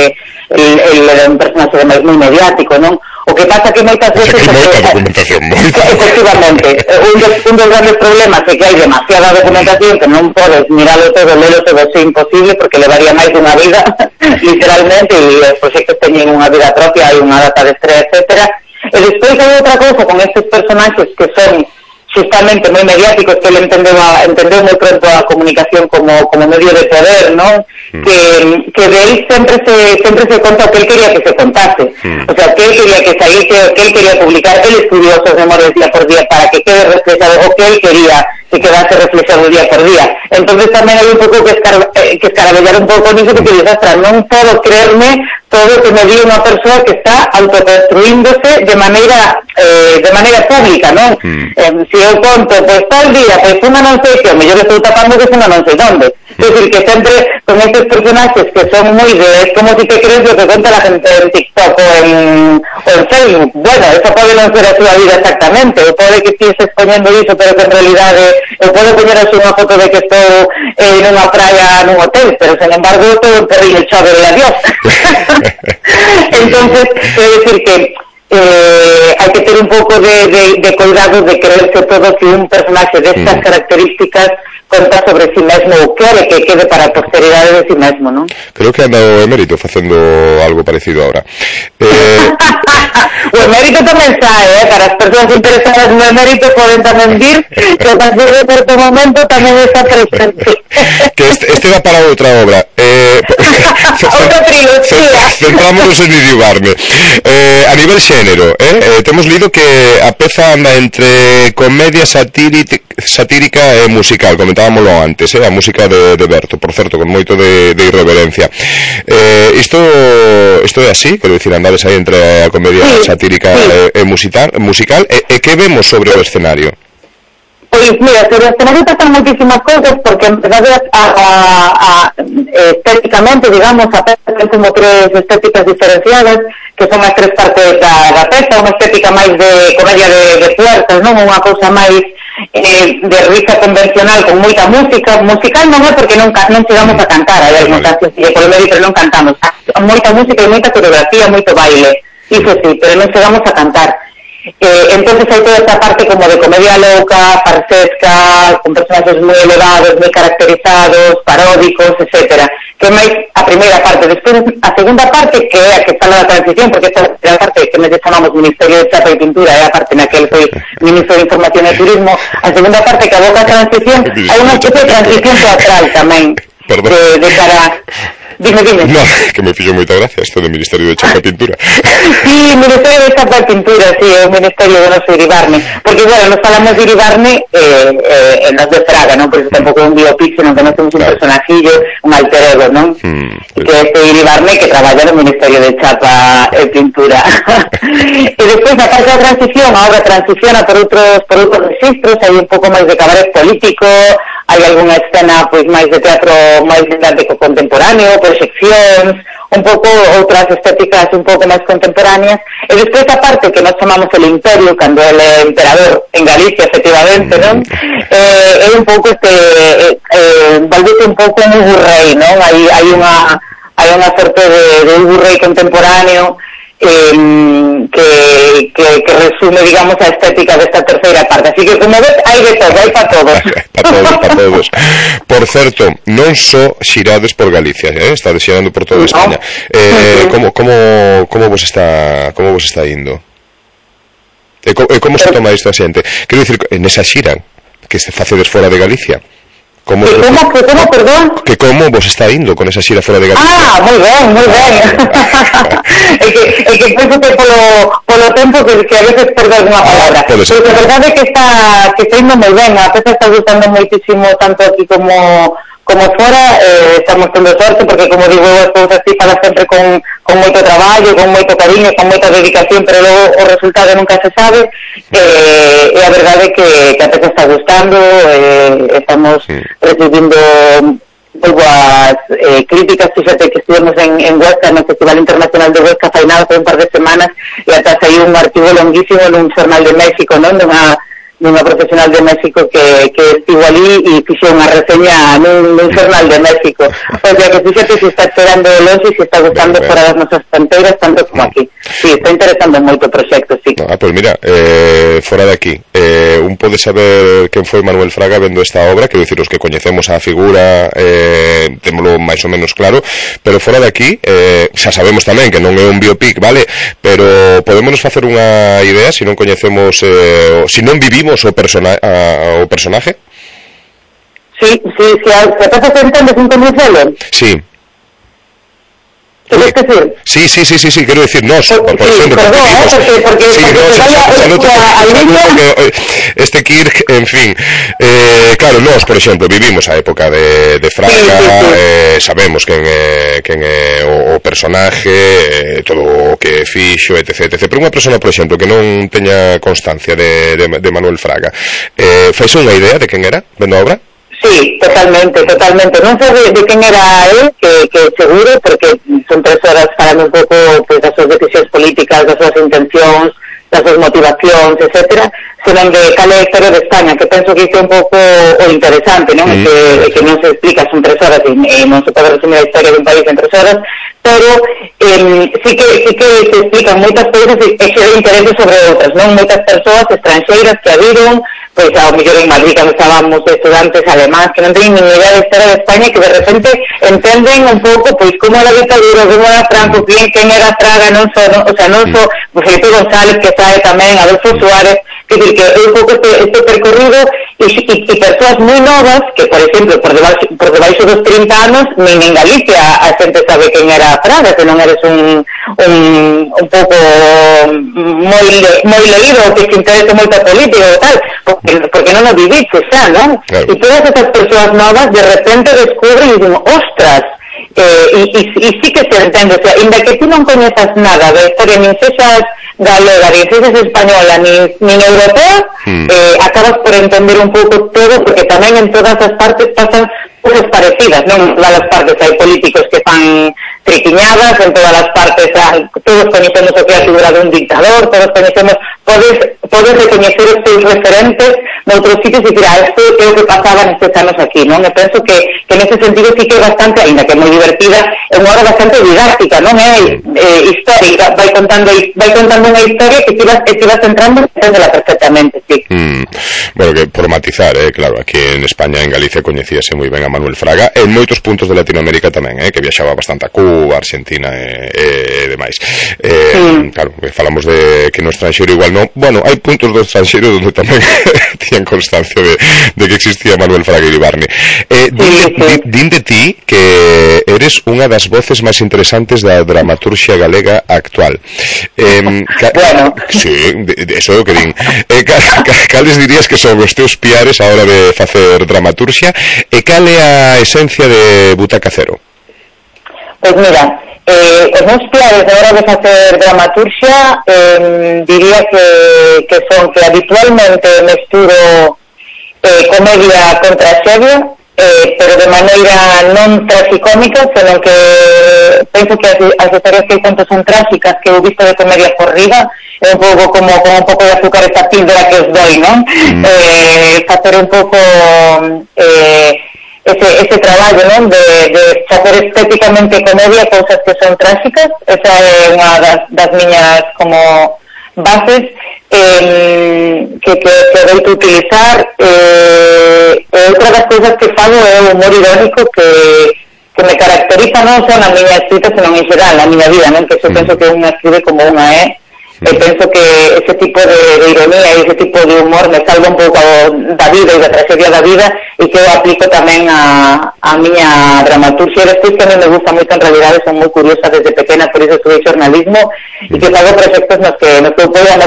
S10: ele é un personaxe moi mediático, non? O que pasa que moitas veces... Efectivamente, un dos grandes problemas é que hai demasiada documentación que non podes miralo todo, lelo todo, é imposible, porque levaría máis dunha vida, literalmente, e os proxectos teñen unha vida propia, hai unha data de estrella, etcétera. E despois hai outra cousa con estes personaxes que son justamente moi mediáticos, que ele entendeu moi pronto a comunicación como medio de poder, non? Que de él sempre se conta o que él quería que se contase, o sea, que él quería que saíse, o que él quería publicar, él escribió sus memorias día por día para que quede reflejado o que él quería que quedase reflejado día por día. Entonces tamén hai un pouco que escaravellar un pouco niso, que dices, ostras, non podo creerme todo que me di unha persoa que está autoconstruíndose de maneira pública, non? Se eu conto, pois tal día, pois unha non sei que, o mellor estou tapando que unha non sei onde. É dicir, que sempre con estes personaxes que son moi es como si te crees lo que cuenta la gente en TikTok o en Facebook. Bueno, eso pode non ser a súa vida exactamente, ou pode que estés poñendo iso, pero que en realidade eu podo poñer así unha foto de que estou nunha praia, nun hotel, pero sen embargo todo un perrillo chove de adiós. Entonces, quero decir que hai que ter un pouco de cuidado de creerse todo que un personaje destas características conta sobre si mesmo ou quere que quede para a posteridade de si mesmo, non?
S2: Creo que anda o Emérito facendo algo parecido ahora.
S10: O Emérito tamén sae, para as persoas interesadas no Emérito poden tamén vir que a partir de certo momento tamén está presente.
S2: Que este va para outra obra.
S10: Outra trilogía.
S2: Centrámonos en Iribarne. A nivel xénero, temos lido que a peza anda entre comedia satírica e musical, comentábamoslo antes, a música de Berto, por certo, con moito de irreverencia. Isto é así, quero dicir, andades aí entre a comedia satírica e musical, e que vemos sobre o escenario?
S10: Pois, mira, sobre o escenario pasan moitísimas cousas, porque en verdade estéticamente, digamos, a peza ten como tres estéticas diferenciadas, que son as tres partes da peza, unha estética máis de comedia de fuerzas, non? Unha cousa máis de risa convencional con moita música. Musical non é porque non chegamos a cantar, hai algún caso así, por medio, pero non cantamos. Moita música e moita coreografía, moito baile, iso sí, pero non chegamos a cantar. Entonces hai toda esta parte como de comedia loca, farsesca, con personajes moi elevados, moi caracterizados, paródicos, etcétera, que máis a primeira parte. Despois a segunda parte, que é a que fala da transición, porque esta é a parte que nos chamamos Ministerio de Chapa e Pintura, é a parte na que foi Ministro de Información e Turismo. A segunda parte que aboca a transición, hai unha especie de transición teatral tamén, de cara... Dime.
S2: No, que me fixo moita gracia isto do Ministerio de Chapa e Pintura.
S10: Sí, Ministerio de Chapa e Pintura, sí, é o Ministerio do noso Iribarne. Porque, bueno, nos falamos de Iribarne nos de Fraga, non? Por eso tampouco é un biopic, senón que nos temos un personajillo, un alter ego, non? Que é este Iribarne que traballa no Ministerio de Chapa e Pintura. E despois, na parte da transición, a obra transiciona por outros registros, hai un pouco máis de cabaret político, hai algunha escena pois máis de teatro máis didáctico contemporáneo, proxeccións, un pouco outras estéticas un pouco máis contemporáneas, e despois a parte que nós chamamos el imperio, cando el emperador en Galicia, efectivamente, non? É un pouco volvete un pouco un Hugo Rey, non? Hai unha sorte de Hugo Rey contemporáneo que resume, digamos, a estética desta terceira parte. Así que, como ves, hai de todo, hai para todos.
S2: para todos. Por certo, non só xirades por Galicia, está xirando por toda España. Como vos está indo? E como se toma isto a xente? Quero dicir, nesa xira que se facedes fora de Galicia, como vos está indo con esa xira fora de Galicia?
S10: Moi ben. É que penso polo tempo que a veces perdo alguna palabra. Pero a verdade é que está indo moi ben. A peza está gustando moitísimo, tanto aquí como fora. Estamos tendo sorte porque, como digo, as cousas así para sempre con moito traballo, con moito cariño, con moita dedicación, pero logo o resultado nunca se sabe. E a verdade é que a peza está gustando. Estamos recibindo boas críticas. Fíxate que estivemos en Huesca, no Festival Internacional de Huesca, fai nada, por un par de semanas, e ata saiu un artigo longuísimo nun xornal de México, non? Nunha profesional de México que estivo ali e fixo unha reseña nun xornal de México. O sea que fíxate se está esperando de longe e se está gustando fora das nosas fronteiras, tanto como aquí. Sí, está interesando moito o proxecto, sí.
S2: Pois mira, fora de aquí, un pode saber quen foi Manuel Fraga vendo esta obra, quero dicir, os que coñecemos a figura, témolo máis ou menos claro, pero fora de aquí, xa sabemos tamén que non é un biopic, vale? Pero podémonos facer unha idea, se non coñecemos, se non vivimos o personaje?
S10: Sí, a pasa se entende sin coñecelo?
S2: Sí.
S10: ¿Quieres decir?
S2: Sí, quiero decir, nos, por ejemplo,
S10: porque
S2: este Kirk, en fin, claro, nos, por exemplo, vivimos a época de Fraga, sabemos quen é o personaje, todo o que fixo, etc. Pero unha persona, por exemplo, que non teña constancia de Manuel Fraga, faise unha idea de quen era, vendo a obra?
S10: Sí, totalmente. Non sei de quen era él, que seguro, porque son 3 horas falando un pouco pues, das súas decisións políticas, das súas intencións, das súas motivacións, etcétera. senón de cal é a historia de España, que penso que isto é un pouco o interesante, non? Que non se explica en 3 horas e non se pode resumir a historia dun país en 3 horas, pero sí que se explican moitas cousas e que de interese sobre outras, non? Moitas persoas estranxeiras que a viron, pois ao mellor en Madrid cando estábamos estudantes alemáns que non teñen ni idea da historia de España, que de repente entenden un pouco pois como era a ditadura, como era Franco, quen era Fraga, non só Felipe González, que sabe tamén, Adolfo Suárez, que decir que é un pouco este percorrido e persoas moi novas que, por exemplo, por debaixo dos 30 anos, nin en Galicia a xente sabe quen era Fraga, que non eres un pouco moi leído, que se interese moito a política e tal, porque non o viviche xa, non? Claro. E todas esas persoas novas de repente descubren e dicen, ostras, e sí que se entende, o sea, inda que tú non coñezas nada da historia, nin sexas galega, nin sexas española, nin europea, acabas por entender un pouco todo, porque tamén en todas as partes pasan cousas parecidas, non? En todas as partes hai políticos que fan triquiñadas, en todas as partes todos coñecemos o que é a figura dun dictador, todos coñecemos, podes recoñecer os teus referentes noutros sitios e dicir, isto é o que pasaba nestes anos aquí, non? E penso que nese sentido sí que é bastante, ainda que é moi divertida, é unha hora bastante didáctica, non? É histórica, vai contando unha historia que ti vas entrando e entendela perfectamente, sí.
S2: Bueno, que por matizar, claro, aquí en España, en Galicia, coñecíase moi ben a Manuel Fraga, en moitos puntos de Latinoamérica tamén, que viaxaba bastante a Cuba, Argentina e demais. Claro, falamos de que no estranxeiro igual non, bueno, hai puntos do estranxeiro onde tamén tiñan constancia de que existía Manuel Fraga Iribarne. Din de ti que eres unha das voces máis interesantes da dramaturxia galega actual.
S10: Bueno,
S2: sí, eso é o que din. Cales dirías que son os teus piares a hora de facer dramaturxia e cal é a esencia de Butaca Cero?
S10: Pois mira, os meus piares a hora de facer dramaturxia diría que son que habitualmente mesturo comedia con traxedia, pero de maneira non tragicómica, senón que penso que as historias que conto son trágicas, que eu visto de comedia por riba, é un pouco como un pouco de azúcar esta píldora que os doi, non? Facer un pouco ese traballo, non? De facer estéticamente comedia cousas que son trágicas, esa é unha das miñas como bases que vou utilizar. Outra das cousas que fago é o humor irónico que me caracteriza non só na miña escrita, senón en xeral na miña vida, non? Que eu penso que unha escribe como unha e penso que ese tipo de ironía e ese tipo de humor me salva un pouco da vida e da tragedia da vida e que eu aplico tamén a miña dramaturxia. E despois que a mí me gusta moito, en realidade son moi curiosa desde pequena, por iso estudei xornalismo e que fago proxectos nos que eu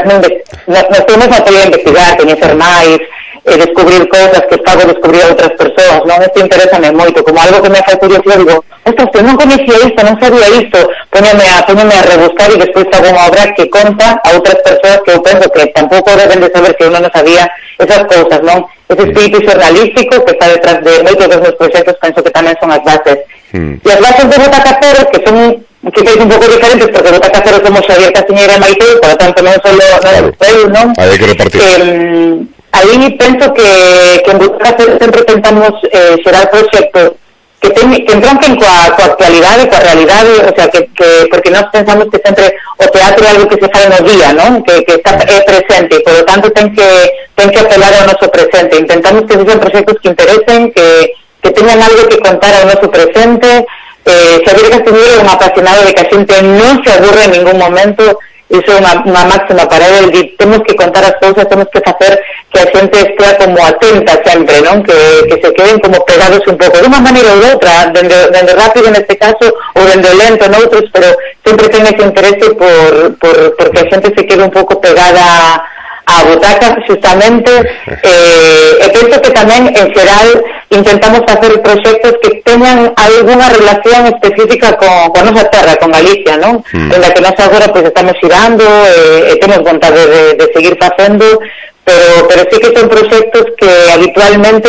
S10: mesmo apoio a investigar, coñecer máis, descubrir cousas que fago descubrir a outras persoas, non? Isto interésame moito, como algo que me fai curiosidade, digo, ostras, eu non coñecía isto, non sabía isto, póñeme a rebuscar e despois fago unha obra que conta a outras persoas que eu penso que tampouco deben de saber que eu non sabía esas cousas, non? Ese espírito xornalístico que está detrás de moitos dos meus proxectos, penso que tamén son as bases. E as bases de Butaca Cero, que son quizás un pouco diferentes, porque Butaca Cero somos Xavier Castiñeira e Maiteu, por lo tanto non solo eu, non?
S2: Hai que repartir.
S10: Aí penso que en Butaca Cero sempre tentamos xerar proxectos que entronquen coa actualidade, coa realidade, o sea, que porque nós pensamos que sempre o teatro é algo que se fai no día, non? Que está presente, por lo tanto ten que apelar ao noso presente. Intentamos que sexan proxectos que interesen, que teñan algo que contar ao noso presente. Xavier Castiñeira é un apasionado de que a xente non se aburre en ningún momento. Iso é unha máxima para ele. Temos que contar as cousas, temos que facer que a xente estea como atenta sempre, non? Que se queden como pegados un pouco, de unha maneira ou de outra, dende rápido neste caso, ou dende lento noutros, pero sempre ten ese interese porque a xente se quede un pouco pegada a butaca, justamente. Penso que tamén, en xeral, intentamos facer proxectos que teñan algunha relación específica con nosa terra, con Galicia, non? En la que nós agora pues, estamos xirando e temos vontade de seguir facendo, pero sí que son proxectos que habitualmente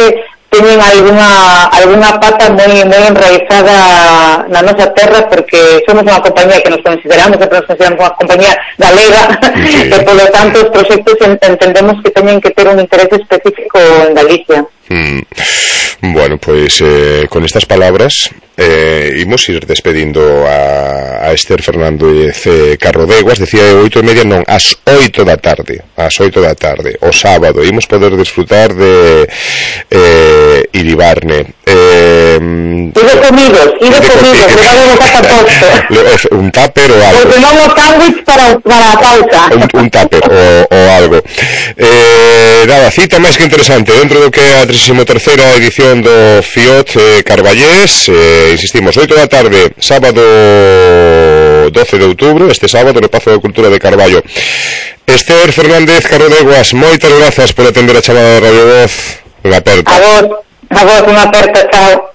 S12: teñen algunha pata moi enraizada na nosa terra, porque somos unha compañía que nos consideramos unha compañía galega, sí. E polo tanto os proxectos entendemos que teñen que ter un interés específico en Galicia.
S2: Bueno, pues con estas palabras imos ir despedindo a Esther Fernández Carrodeguas. Decía 8:30, non, ás 8 da tarde, o sábado imos poder disfrutar de Iribarne.
S12: Ide comigo, levamos o pasaporte.
S2: Un tupper ou algo.
S12: Porque non o sándwich para a pausa.
S2: Un tupper ou algo. Nada, cita máis que interesante dentro do que é a 33ª edición do FIOT Carballés. Insistimos, 8 da tarde, sábado 12 de outubro, este sábado no Pazo da Cultura de Carballo. Esther Fernández Carrodeguas, moitas grazas por atender a chamada de Radio Voz. Unha aperta.
S12: A vos, unha aperta, chao.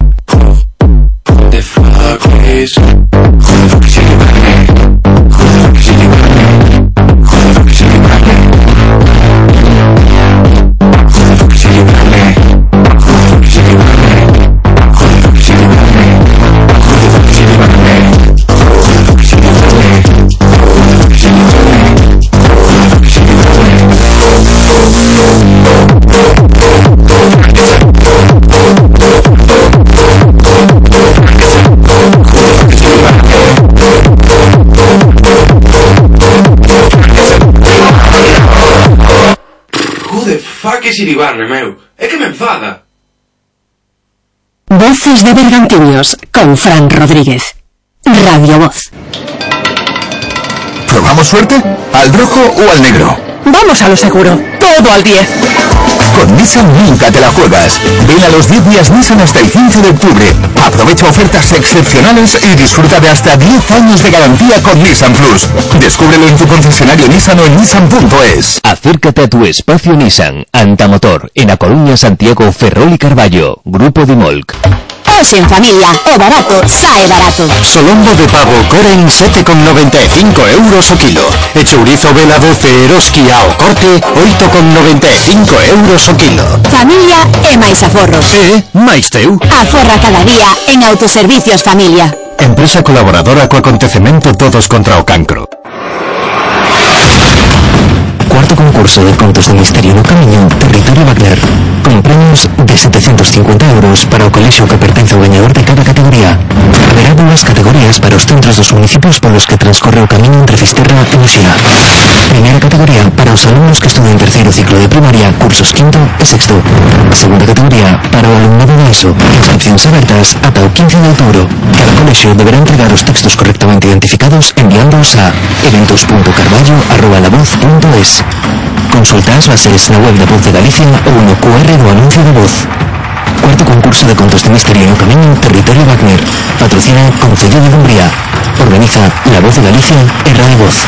S11: Que Iribarne, meu, é que me enfada.
S3: Voces de Bergantiños con Fran Rodríguez. Radio Voz.
S13: ¿Probamos suerte? ¿Al rojo o al negro?
S3: Vamos a lo seguro. Todo al 10.
S13: Con Nissan nunca te la juegas. Ven a los 10 días Nissan hasta el 15 de octubre. Aprovecha ofertas excepcionales y disfruta de hasta 10 años de garantía con Nissan Plus. Descúbrelo en tu concesionario Nissan o en nissan.es.
S7: Acércate a tu espacio Nissan, Antamotor, en A Coruña, Santiago, Ferrol y Carballo. Grupo Dimolc.
S3: Hoxe en familia, o barato sae barato.
S4: Solombo de pavo Coren 7,95 euros o kilo. E chourizo Vela 12 Eroski ao corte 8,95 euros o kilo.
S3: Familia e máis aforros.
S4: máis teu.
S3: Aforra cada día en Autoservicios Familia.
S4: Empresa colaboradora co acontecemento Todos contra o Cancro.
S8: Cuarto concurso de contos de misterio no camiño, Territorio Wagner, con premios de 750 euros para o colexio que pertence ao gañador de cada categoría. Haberá dúas categorías para os centros dos municipios polos que transcorre o camiño entre Fisterra e Muxía. Primeira categoría para os alumnos que estudan terceiro ciclo de primaria, cursos quinto e sexto. Segunda categoría para o alumnado de ESO, inscripcións abertas ata o 15 de outubro. Cada colexio deberá entregar os textos correctamente identificados enviándoos a eventos.carballo@lavoz.es. Consulta as bases na web da Voz de Galicia ou no QR do anuncio de voz. Cuarto concurso de contos de misterio no camiño, Territorio Wagner. Patrocina Concello de Dumbría. Organiza La Voz de Galicia e Radio Voz.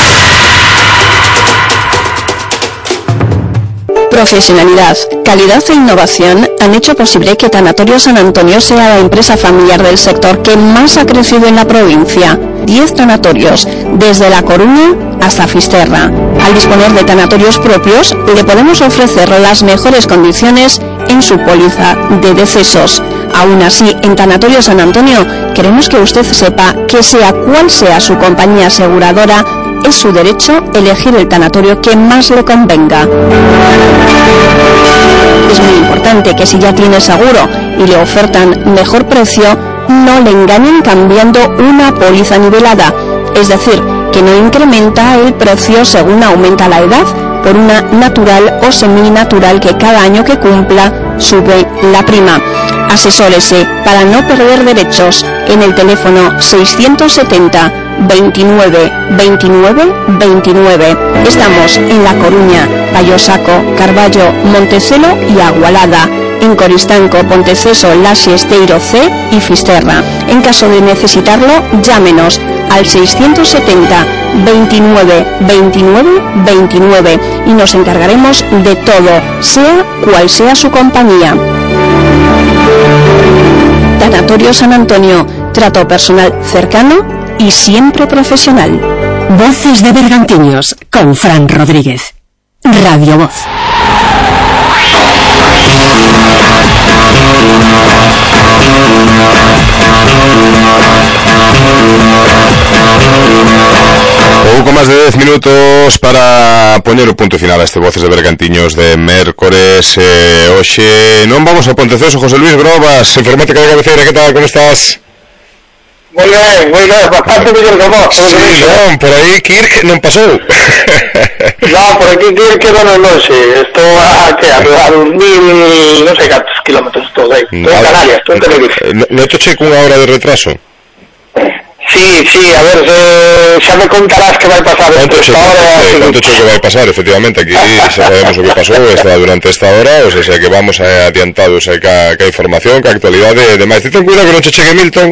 S14: Profesionalidad, calidad e innovación han hecho posible que Tanatorio San Antonio sea la empresa familiar del sector que más ha crecido en la provincia. 10 tanatorios, desde La Coruña hasta Fisterra. Al disponer de tanatorios propios, le podemos ofrecer las mejores condiciones en su póliza de decesos. Aún así, en Tanatorio San Antonio, queremos que usted sepa que sea cual sea su compañía aseguradora, es su derecho elegir el tanatorio que más le convenga. Es muy importante que si ya tiene seguro y le ofertan mejor precio, no le engañen cambiando una póliza nivelada, es decir, que no incrementa el precio según aumenta la edad por una natural o seminatural que cada año que cumpla sube la prima. Asesórese para no perder derechos en el teléfono 670 29 29 29. Estamos en La Coruña, Vallosaco, Carballo, Montecelo y Agualada. En Coristanco, Ponteceso, Laxe, Esteiro C y Fisterra. En caso de necesitarlo, llámenos al 670 29 29 29 y nos encargaremos de todo, sea cual sea su compañía. Tanatorio San Antonio, trato personal cercano y siempre profesional.
S3: Voces de Bergantiños con Fran Rodríguez. Radio Voz.
S2: máis de 10 minutos para poñer o punto final a este Voces de Bergantiños de mércores. Hoxe non vamos a Ponteceso. José Luis Grobas, informática de cabeceira, que tal, como estás?
S15: Moi ben, bastante mellor que vos.
S2: Sí, non, por aí Kirk non pasou.
S15: Non, por aquí Kirk quedou non sei, estou a 2000, non sei cantos kilómetros estou aí. Estou en Canarias, estou en Tenerife.
S2: Non te che cunha hora de retraso?
S15: Sí, a ver, xa me contarás que vai pasar
S2: Conto che que vai pasar, efectivamente. Aquí xa sabemos o que pasou, está durante esta hora, o sea que vamos adiantados ca información, ca actualidade de máis. Ten cuidado que non che chegue Milton.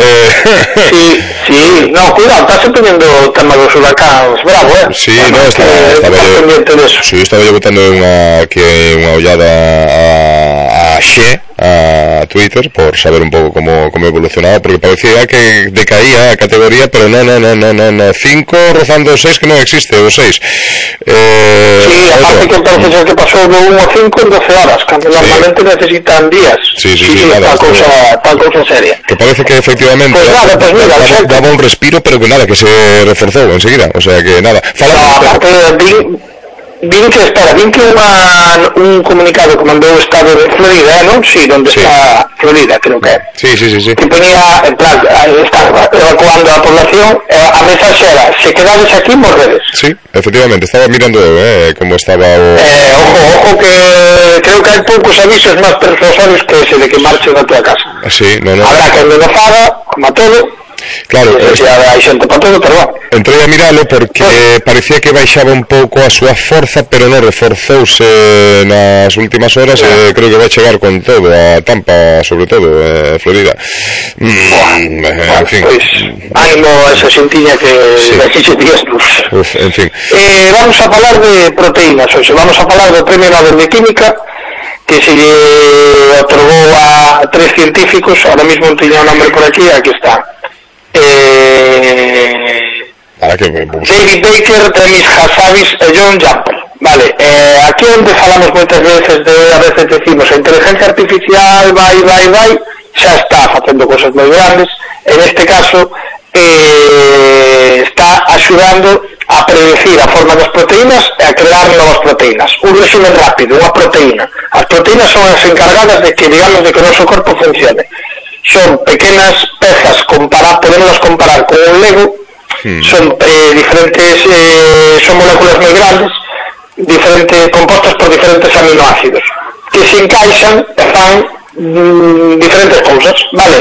S15: Sí, no, cuidado, estás teniendo o tema dos huracáns, bravo,
S2: Sí, no, estaba yo botando unha ollada a Xe, a Twitter, por saber un pouco como evolucionaba, porque parecía que decaía a categoría, pero no, 5 rozando o 6, que non existe o 6.
S15: Sí, aparte que parece ser que pasou do 1 ao 5 en 12 horas, cando normalmente necesitan días.
S2: Sí, nada,
S15: tal cousa seria.
S2: Que parece que efectivamente daba un respiro, pero que nada, que se reforzou enseguida, o sea que nada.
S15: Aparte, vin que un comunicado que mandou o estado de Florida, non? Sí, donde está Florida, creo que é.
S2: Sí.
S15: Que ponía, en plan, está evacuando a población, a mensaxe era, se quedades aquí, morredes.
S2: Sí, efectivamente, estaba mirando como estaba o...
S15: Ojo que creo que hai poucos avisos máis persuasorios que ese de que marche da tua casa.
S2: Sí, no.
S15: Habrá que me nofada, como a todo.
S2: Claro,
S15: hai xente para todo, pero bueno.
S2: Entrei a miralo porque parecía que baixaba un pouco a súa forza, pero non reforzouse nas últimas horas, creo que vai chegar con todo a Tampa, sobre todo Florida. En fin,
S15: pues, ánimo a esa xentiña que aquí se días luz.
S2: En fin,
S15: vamos a falar de proteínas hoxe, vamos a falar do Premio Nobel de Química que se lle otorgou a 3 científicos, ahora mismo non teño o nombre por aquí, aquí está. David Baker, Demis Hassabis e John Jumper. Vale, aquí onde falamos moitas veces a veces decimos a inteligencia artificial vai, xa está facendo cosas moi grandes. En este caso está axudando a predecir a forma das proteínas e a crear novas proteínas. Un resumen rápido, unha proteína. As proteínas son as encargadas de que, digamos, de que o noso corpo funcione. Son pequenas pezas, podemos comparar con un Lego, son diferentes, son moléculas moi grandes, compostas por diferentes aminoácidos, que se encaixan e fan diferentes cousas, vale?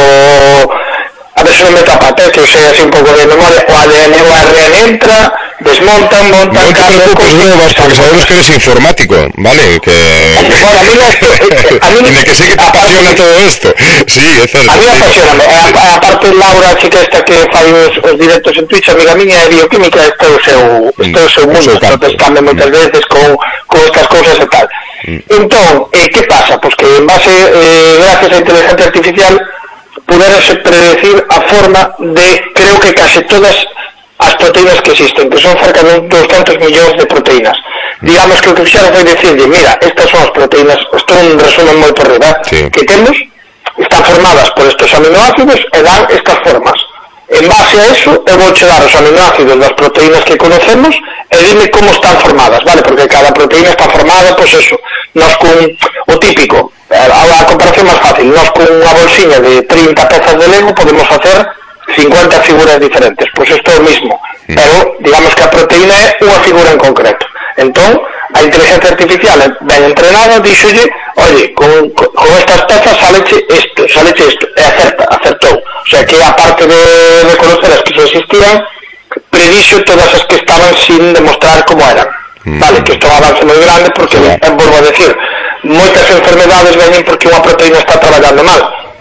S15: A ver se non me tapate, que eu sei así un pouco de memoria, o ADN e o ARN entra, desmontan, montan...
S2: Non te preocupes, Grobas, porque sabemos que eres informático, ¿vale?
S15: Bueno, a mí
S2: que sé que te apasiona todo esto. Sí, é certo.
S15: A mí apasiona, aparte Laura, a chica esta que fai os directos en Twitch, amiga miña de bioquímica, este é o seu mundo, protestando moitas veces con estas cousas e tal. Entón, que pasa? Pois que en base, gracias á inteligencia artificial, puderase predecir a forma de, creo que case todas as proteínas que existen, que son cerca de 200 millóns de proteínas. Digamos que o que fixeron foi decirle, mira, estas son as proteínas, isto é un resumen moi por riba, que temos, están formadas por estos aminoácidos e dan estas formas. En base a eso, eu vou dar os aminoácidos das proteínas que conocemos e dime como están formadas, vale? Porque cada proteína está formada, pois eso, nós con o típico, a comparación máis fácil, nós con unha bolsiña de 30 pezas de Lego podemos facer 50 figuras diferentes, pois isto é o mismo, pero digamos que a proteína é unha figura en concreto. Entón, a inteligencia artificial ben entrenada, díxolle, oye, con estas pezas saleche isto, e acertou. O sea, que a parte de conocer as que xa existían, predixo todas as que estaban sin demostrar como eran. Vale, que isto é un avance moi grande porque, volvo a decir, moitas enfermedades veñen porque unha proteína está traballando mal.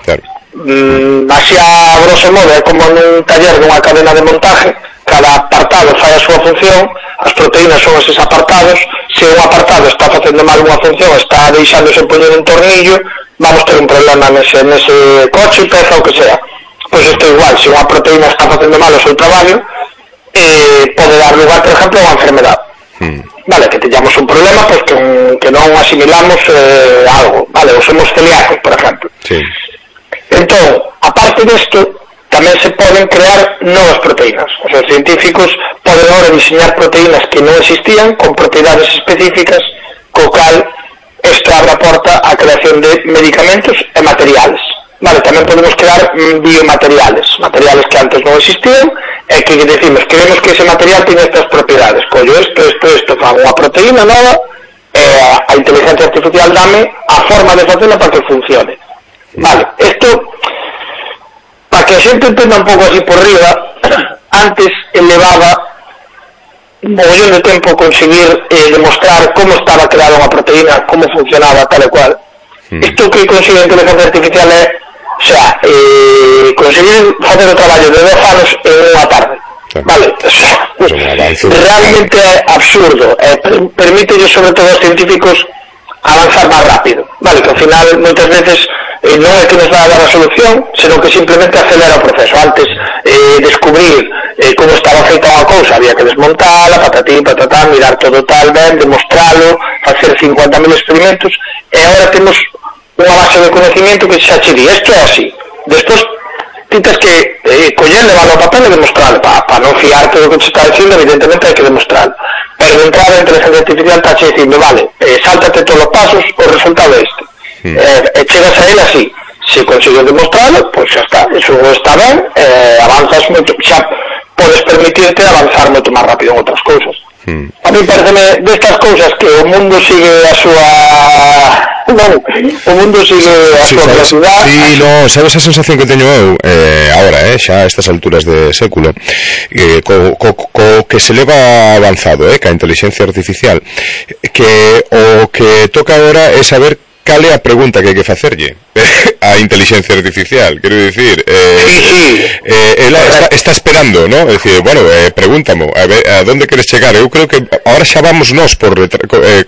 S15: Así a grosso modo é como nun taller dunha cadena de montaje, cada apartado fai a súa función, as proteínas son eses apartados, se un apartado está facendo mal unha función, está deixándose poñer un tornillo, vamos ter un problema nese coche, peza ou que sea. Pois isto é igual, se unha proteína está facendo mal o seu traballo, pode dar lugar, por exemplo, a unha enfermedade. Vale, que teñamos un problema, pois que non asimilamos algo, vale, ou somos celíacos, por exemplo. Entón, aparte disto, tamén se poden crear novas proteínas. Os científicos poden ahora diseñar proteínas que non existían con propiedades específicas, co cal isto abre a porta á creación de medicamentos e materiales. Vale, tamén podemos crear biomateriales, materiales que antes non existían e que decimos, queremos que ese material teña estas propiedades. Collo isto, fago unha proteína nova e a inteligencia artificial dame a forma de facela para que funcione. Vale, isto, para que a xente entenda un pouco así por riba, antes elevaba un mogollón de tempo conseguir demostrar como estaba creada unha proteína, como funcionaba tal e cual. Isto que consigue a inteligencia artificial é, o sea, conseguir facer o traballo de 10 anos en unha tarde. Vale, o sea, realmente é absurdo. Permítelle sobre todo aos científicos avanzar máis rápido. Vale, que ao final moitas veces non é que nos va a dar a solución, senón que simplemente acelera o proceso. Antes, descubrir como estaba feita unha cousa, había que desmontala, patatín, patatán, mirar todo tal, ben, demostralo, facer 50.000 experimentos, e agora temos unha base de conocimiento que xa che di, isto é así. Despois, tens que coller, levarlo ao papel e demostrarlo. Para non fiarte do que te está dicindo, evidentemente hai que demostrarlo. Pero de entrada, a inteligencia artificial está che dicindo, vale, sáltate todos os pasos, o resultado é este. Chegas a él así, se consigues demostrarlo, pues xa está, eso está ben, avanzas moito, xa podes permitirte avanzar moito máis rápido en outras cousas. A mí pareceme destas cousas que o mundo sigue a súa... Non, o mundo sigue a súa velocidade.
S2: Sí, no, sabes a sensación que teño eu agora, xa a estas alturas de século, co que se leva avanzado, ca inteligencia artificial, que o que toca agora é saber cal é a pregunta que hai que facerlle a inteligencia artificial, quero dicir, ela está esperando, ¿no? Es decir, bueno, pregúntame, a ver, a dónde queres chegar? Eu creo que ahora xa vamos nós por detrás. É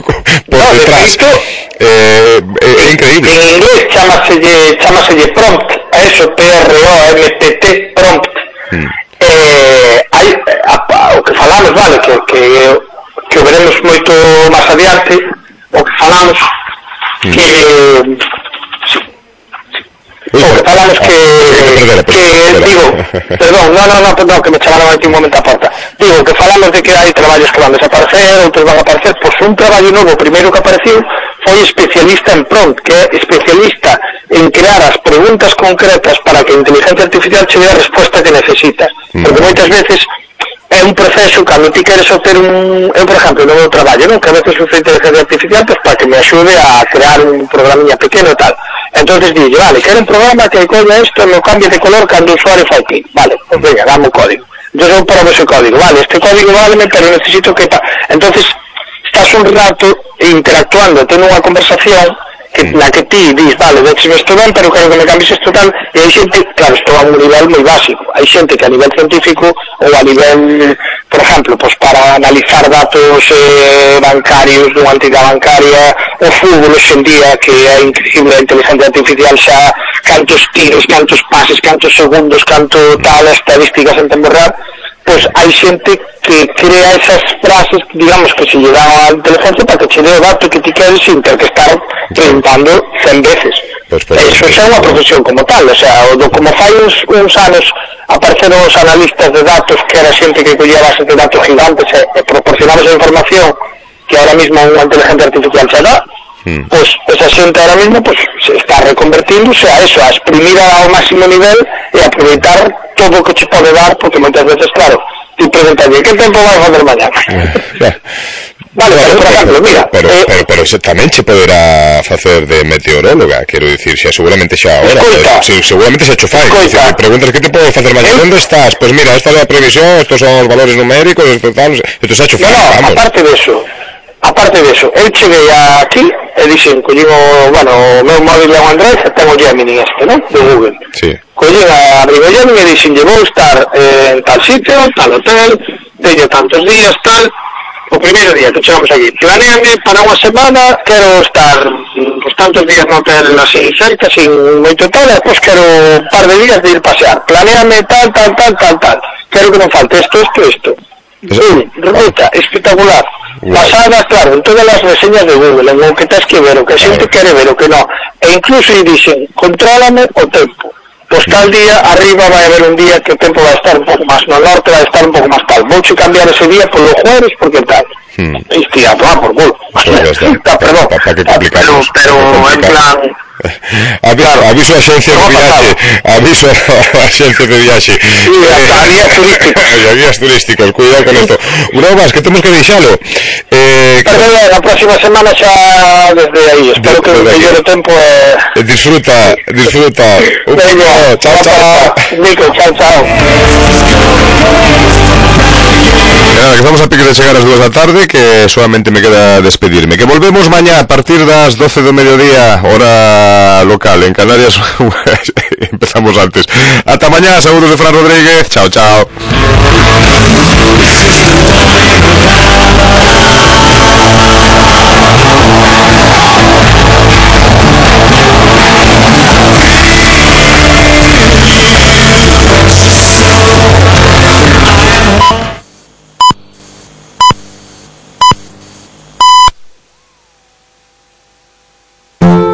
S2: increíble. En inglés chamaselle prompt, a eso, PROMPT, prompt. Hai o que falamos, vale, que o veremos moito máis adiante, o que falamos que me chamaron aquí un momento a porta. Digo, que falamos de que hai traballos que van desaparecer, outros van a aparecer, pois un traballo novo, primeiro que apareciu, foi especialista en prompt, que é especialista en crear as preguntas concretas para que a inteligencia artificial che dé a resposta que necesitas. Porque moitas veces é un proceso, cando ti queres obter eu, por exemplo, no meu traballo, non? Que a veces uso inteligencia artificial pues, para que me axude a crear un programinha pequeno e tal. Entonces dille, vale, quero un programa que colla isto, me cambie de color cando o usuario fai clic. Vale, pues venga, dame un código. Entonces eu probo ese código. Vale, este código váleme, pero necesito que... Entonces, estás un rato interactuando, tendo unha conversación na que ti dis, vale, déxeme isto ben, pero quero que me cambies isto tal, e hai xente, claro, isto a un nivel moi básico, hai xente que a nivel científico ou a nivel, por exemplo, pues para analizar datos bancarios dunha entidade bancaria, o fútbol hoxendía, que é increíble a inteligencia artificial xa, cantos tiros, cantos pases, cantos segundos, canto tal, estadísticas en tempo real, pues hai xente que crea esas frases, digamos, que se lle dan a inteligencia para que che dé o dato que ti queres sin ter que estar preguntando 100 veces. Eso xa é unha profesión como tal, o sea, como fai uns anos apareceron os analistas de datos, que era xente que collía bases de datos gigantes e proporcionaba esa información que ahora mismo unha inteligencia artificial xa dá, pues esa xente ahora mismo pues se está reconvertíndose a eso, a exprimir ao máximo nivel e aproveitar todo o que che pode dar, porque moitas veces, claro, ti preguntalle, que tempo vai fazer mañana? Vale, pero por exemplo, mira... Pero tamén che poderá facer de meteoróloga, quero dicir, xa seguramente xa agora, seguramente xa cho fai, preguntas que te podo facer mañana, onde estás? Pues mira, esta é a previsión, estos son os valores numéricos, isto xa cho fai, vamos.
S15: Aparte de eso, eu cheguei aquí e dixen, collín o meu móvil é un Android e ten o Gemini non? De Google.
S2: Sí.
S15: Collín a abrir o Gemini e dixen, vou estar en tal sitio, tal hotel, teño tantos días, tal. O primeiro día que chegamos aquí, planeame para unha semana, quero estar tantos días no hotel así cerca, sin moito tal, e depois quero un par de días de ir pasear. Planeame tal. Quero que non falte isto. Ruta espectacular. Basada, claro, en todas as reseñas de Google, en o que tens que ver, o que a xente quere ver, o que non. E incluso dixen, contrólame o tempo. pues tal día arriba vai haber un día que o tempo vai estar un pouco máis no norte, vai estar un pouco máis tal. Vouche cambiar ese día polo jueves porque tal. Isti a tomar por culo. Perdón, pero en plan...
S2: Aviso a xencia de viaxe. Aviso a xencia de viaxe.
S15: Sí, a guías turísticos.
S2: A guías turísticos, cuidado con esto. Una vez más, que temos que deixalo.
S15: Pero la próxima semana xa desde aí. Espero que o mellor tempo
S2: disfruta. Un
S15: beso. Chao. Nico, chao.
S2: Nada, que estamos a pique de chegar ás 2 da tarde, que solamente me queda despedirme. Que volvemos mañá a partir das 12 do mediodía, hora local. En Canarias empezamos antes. Ata mañá, saúdos de Fran Rodríguez. Chao.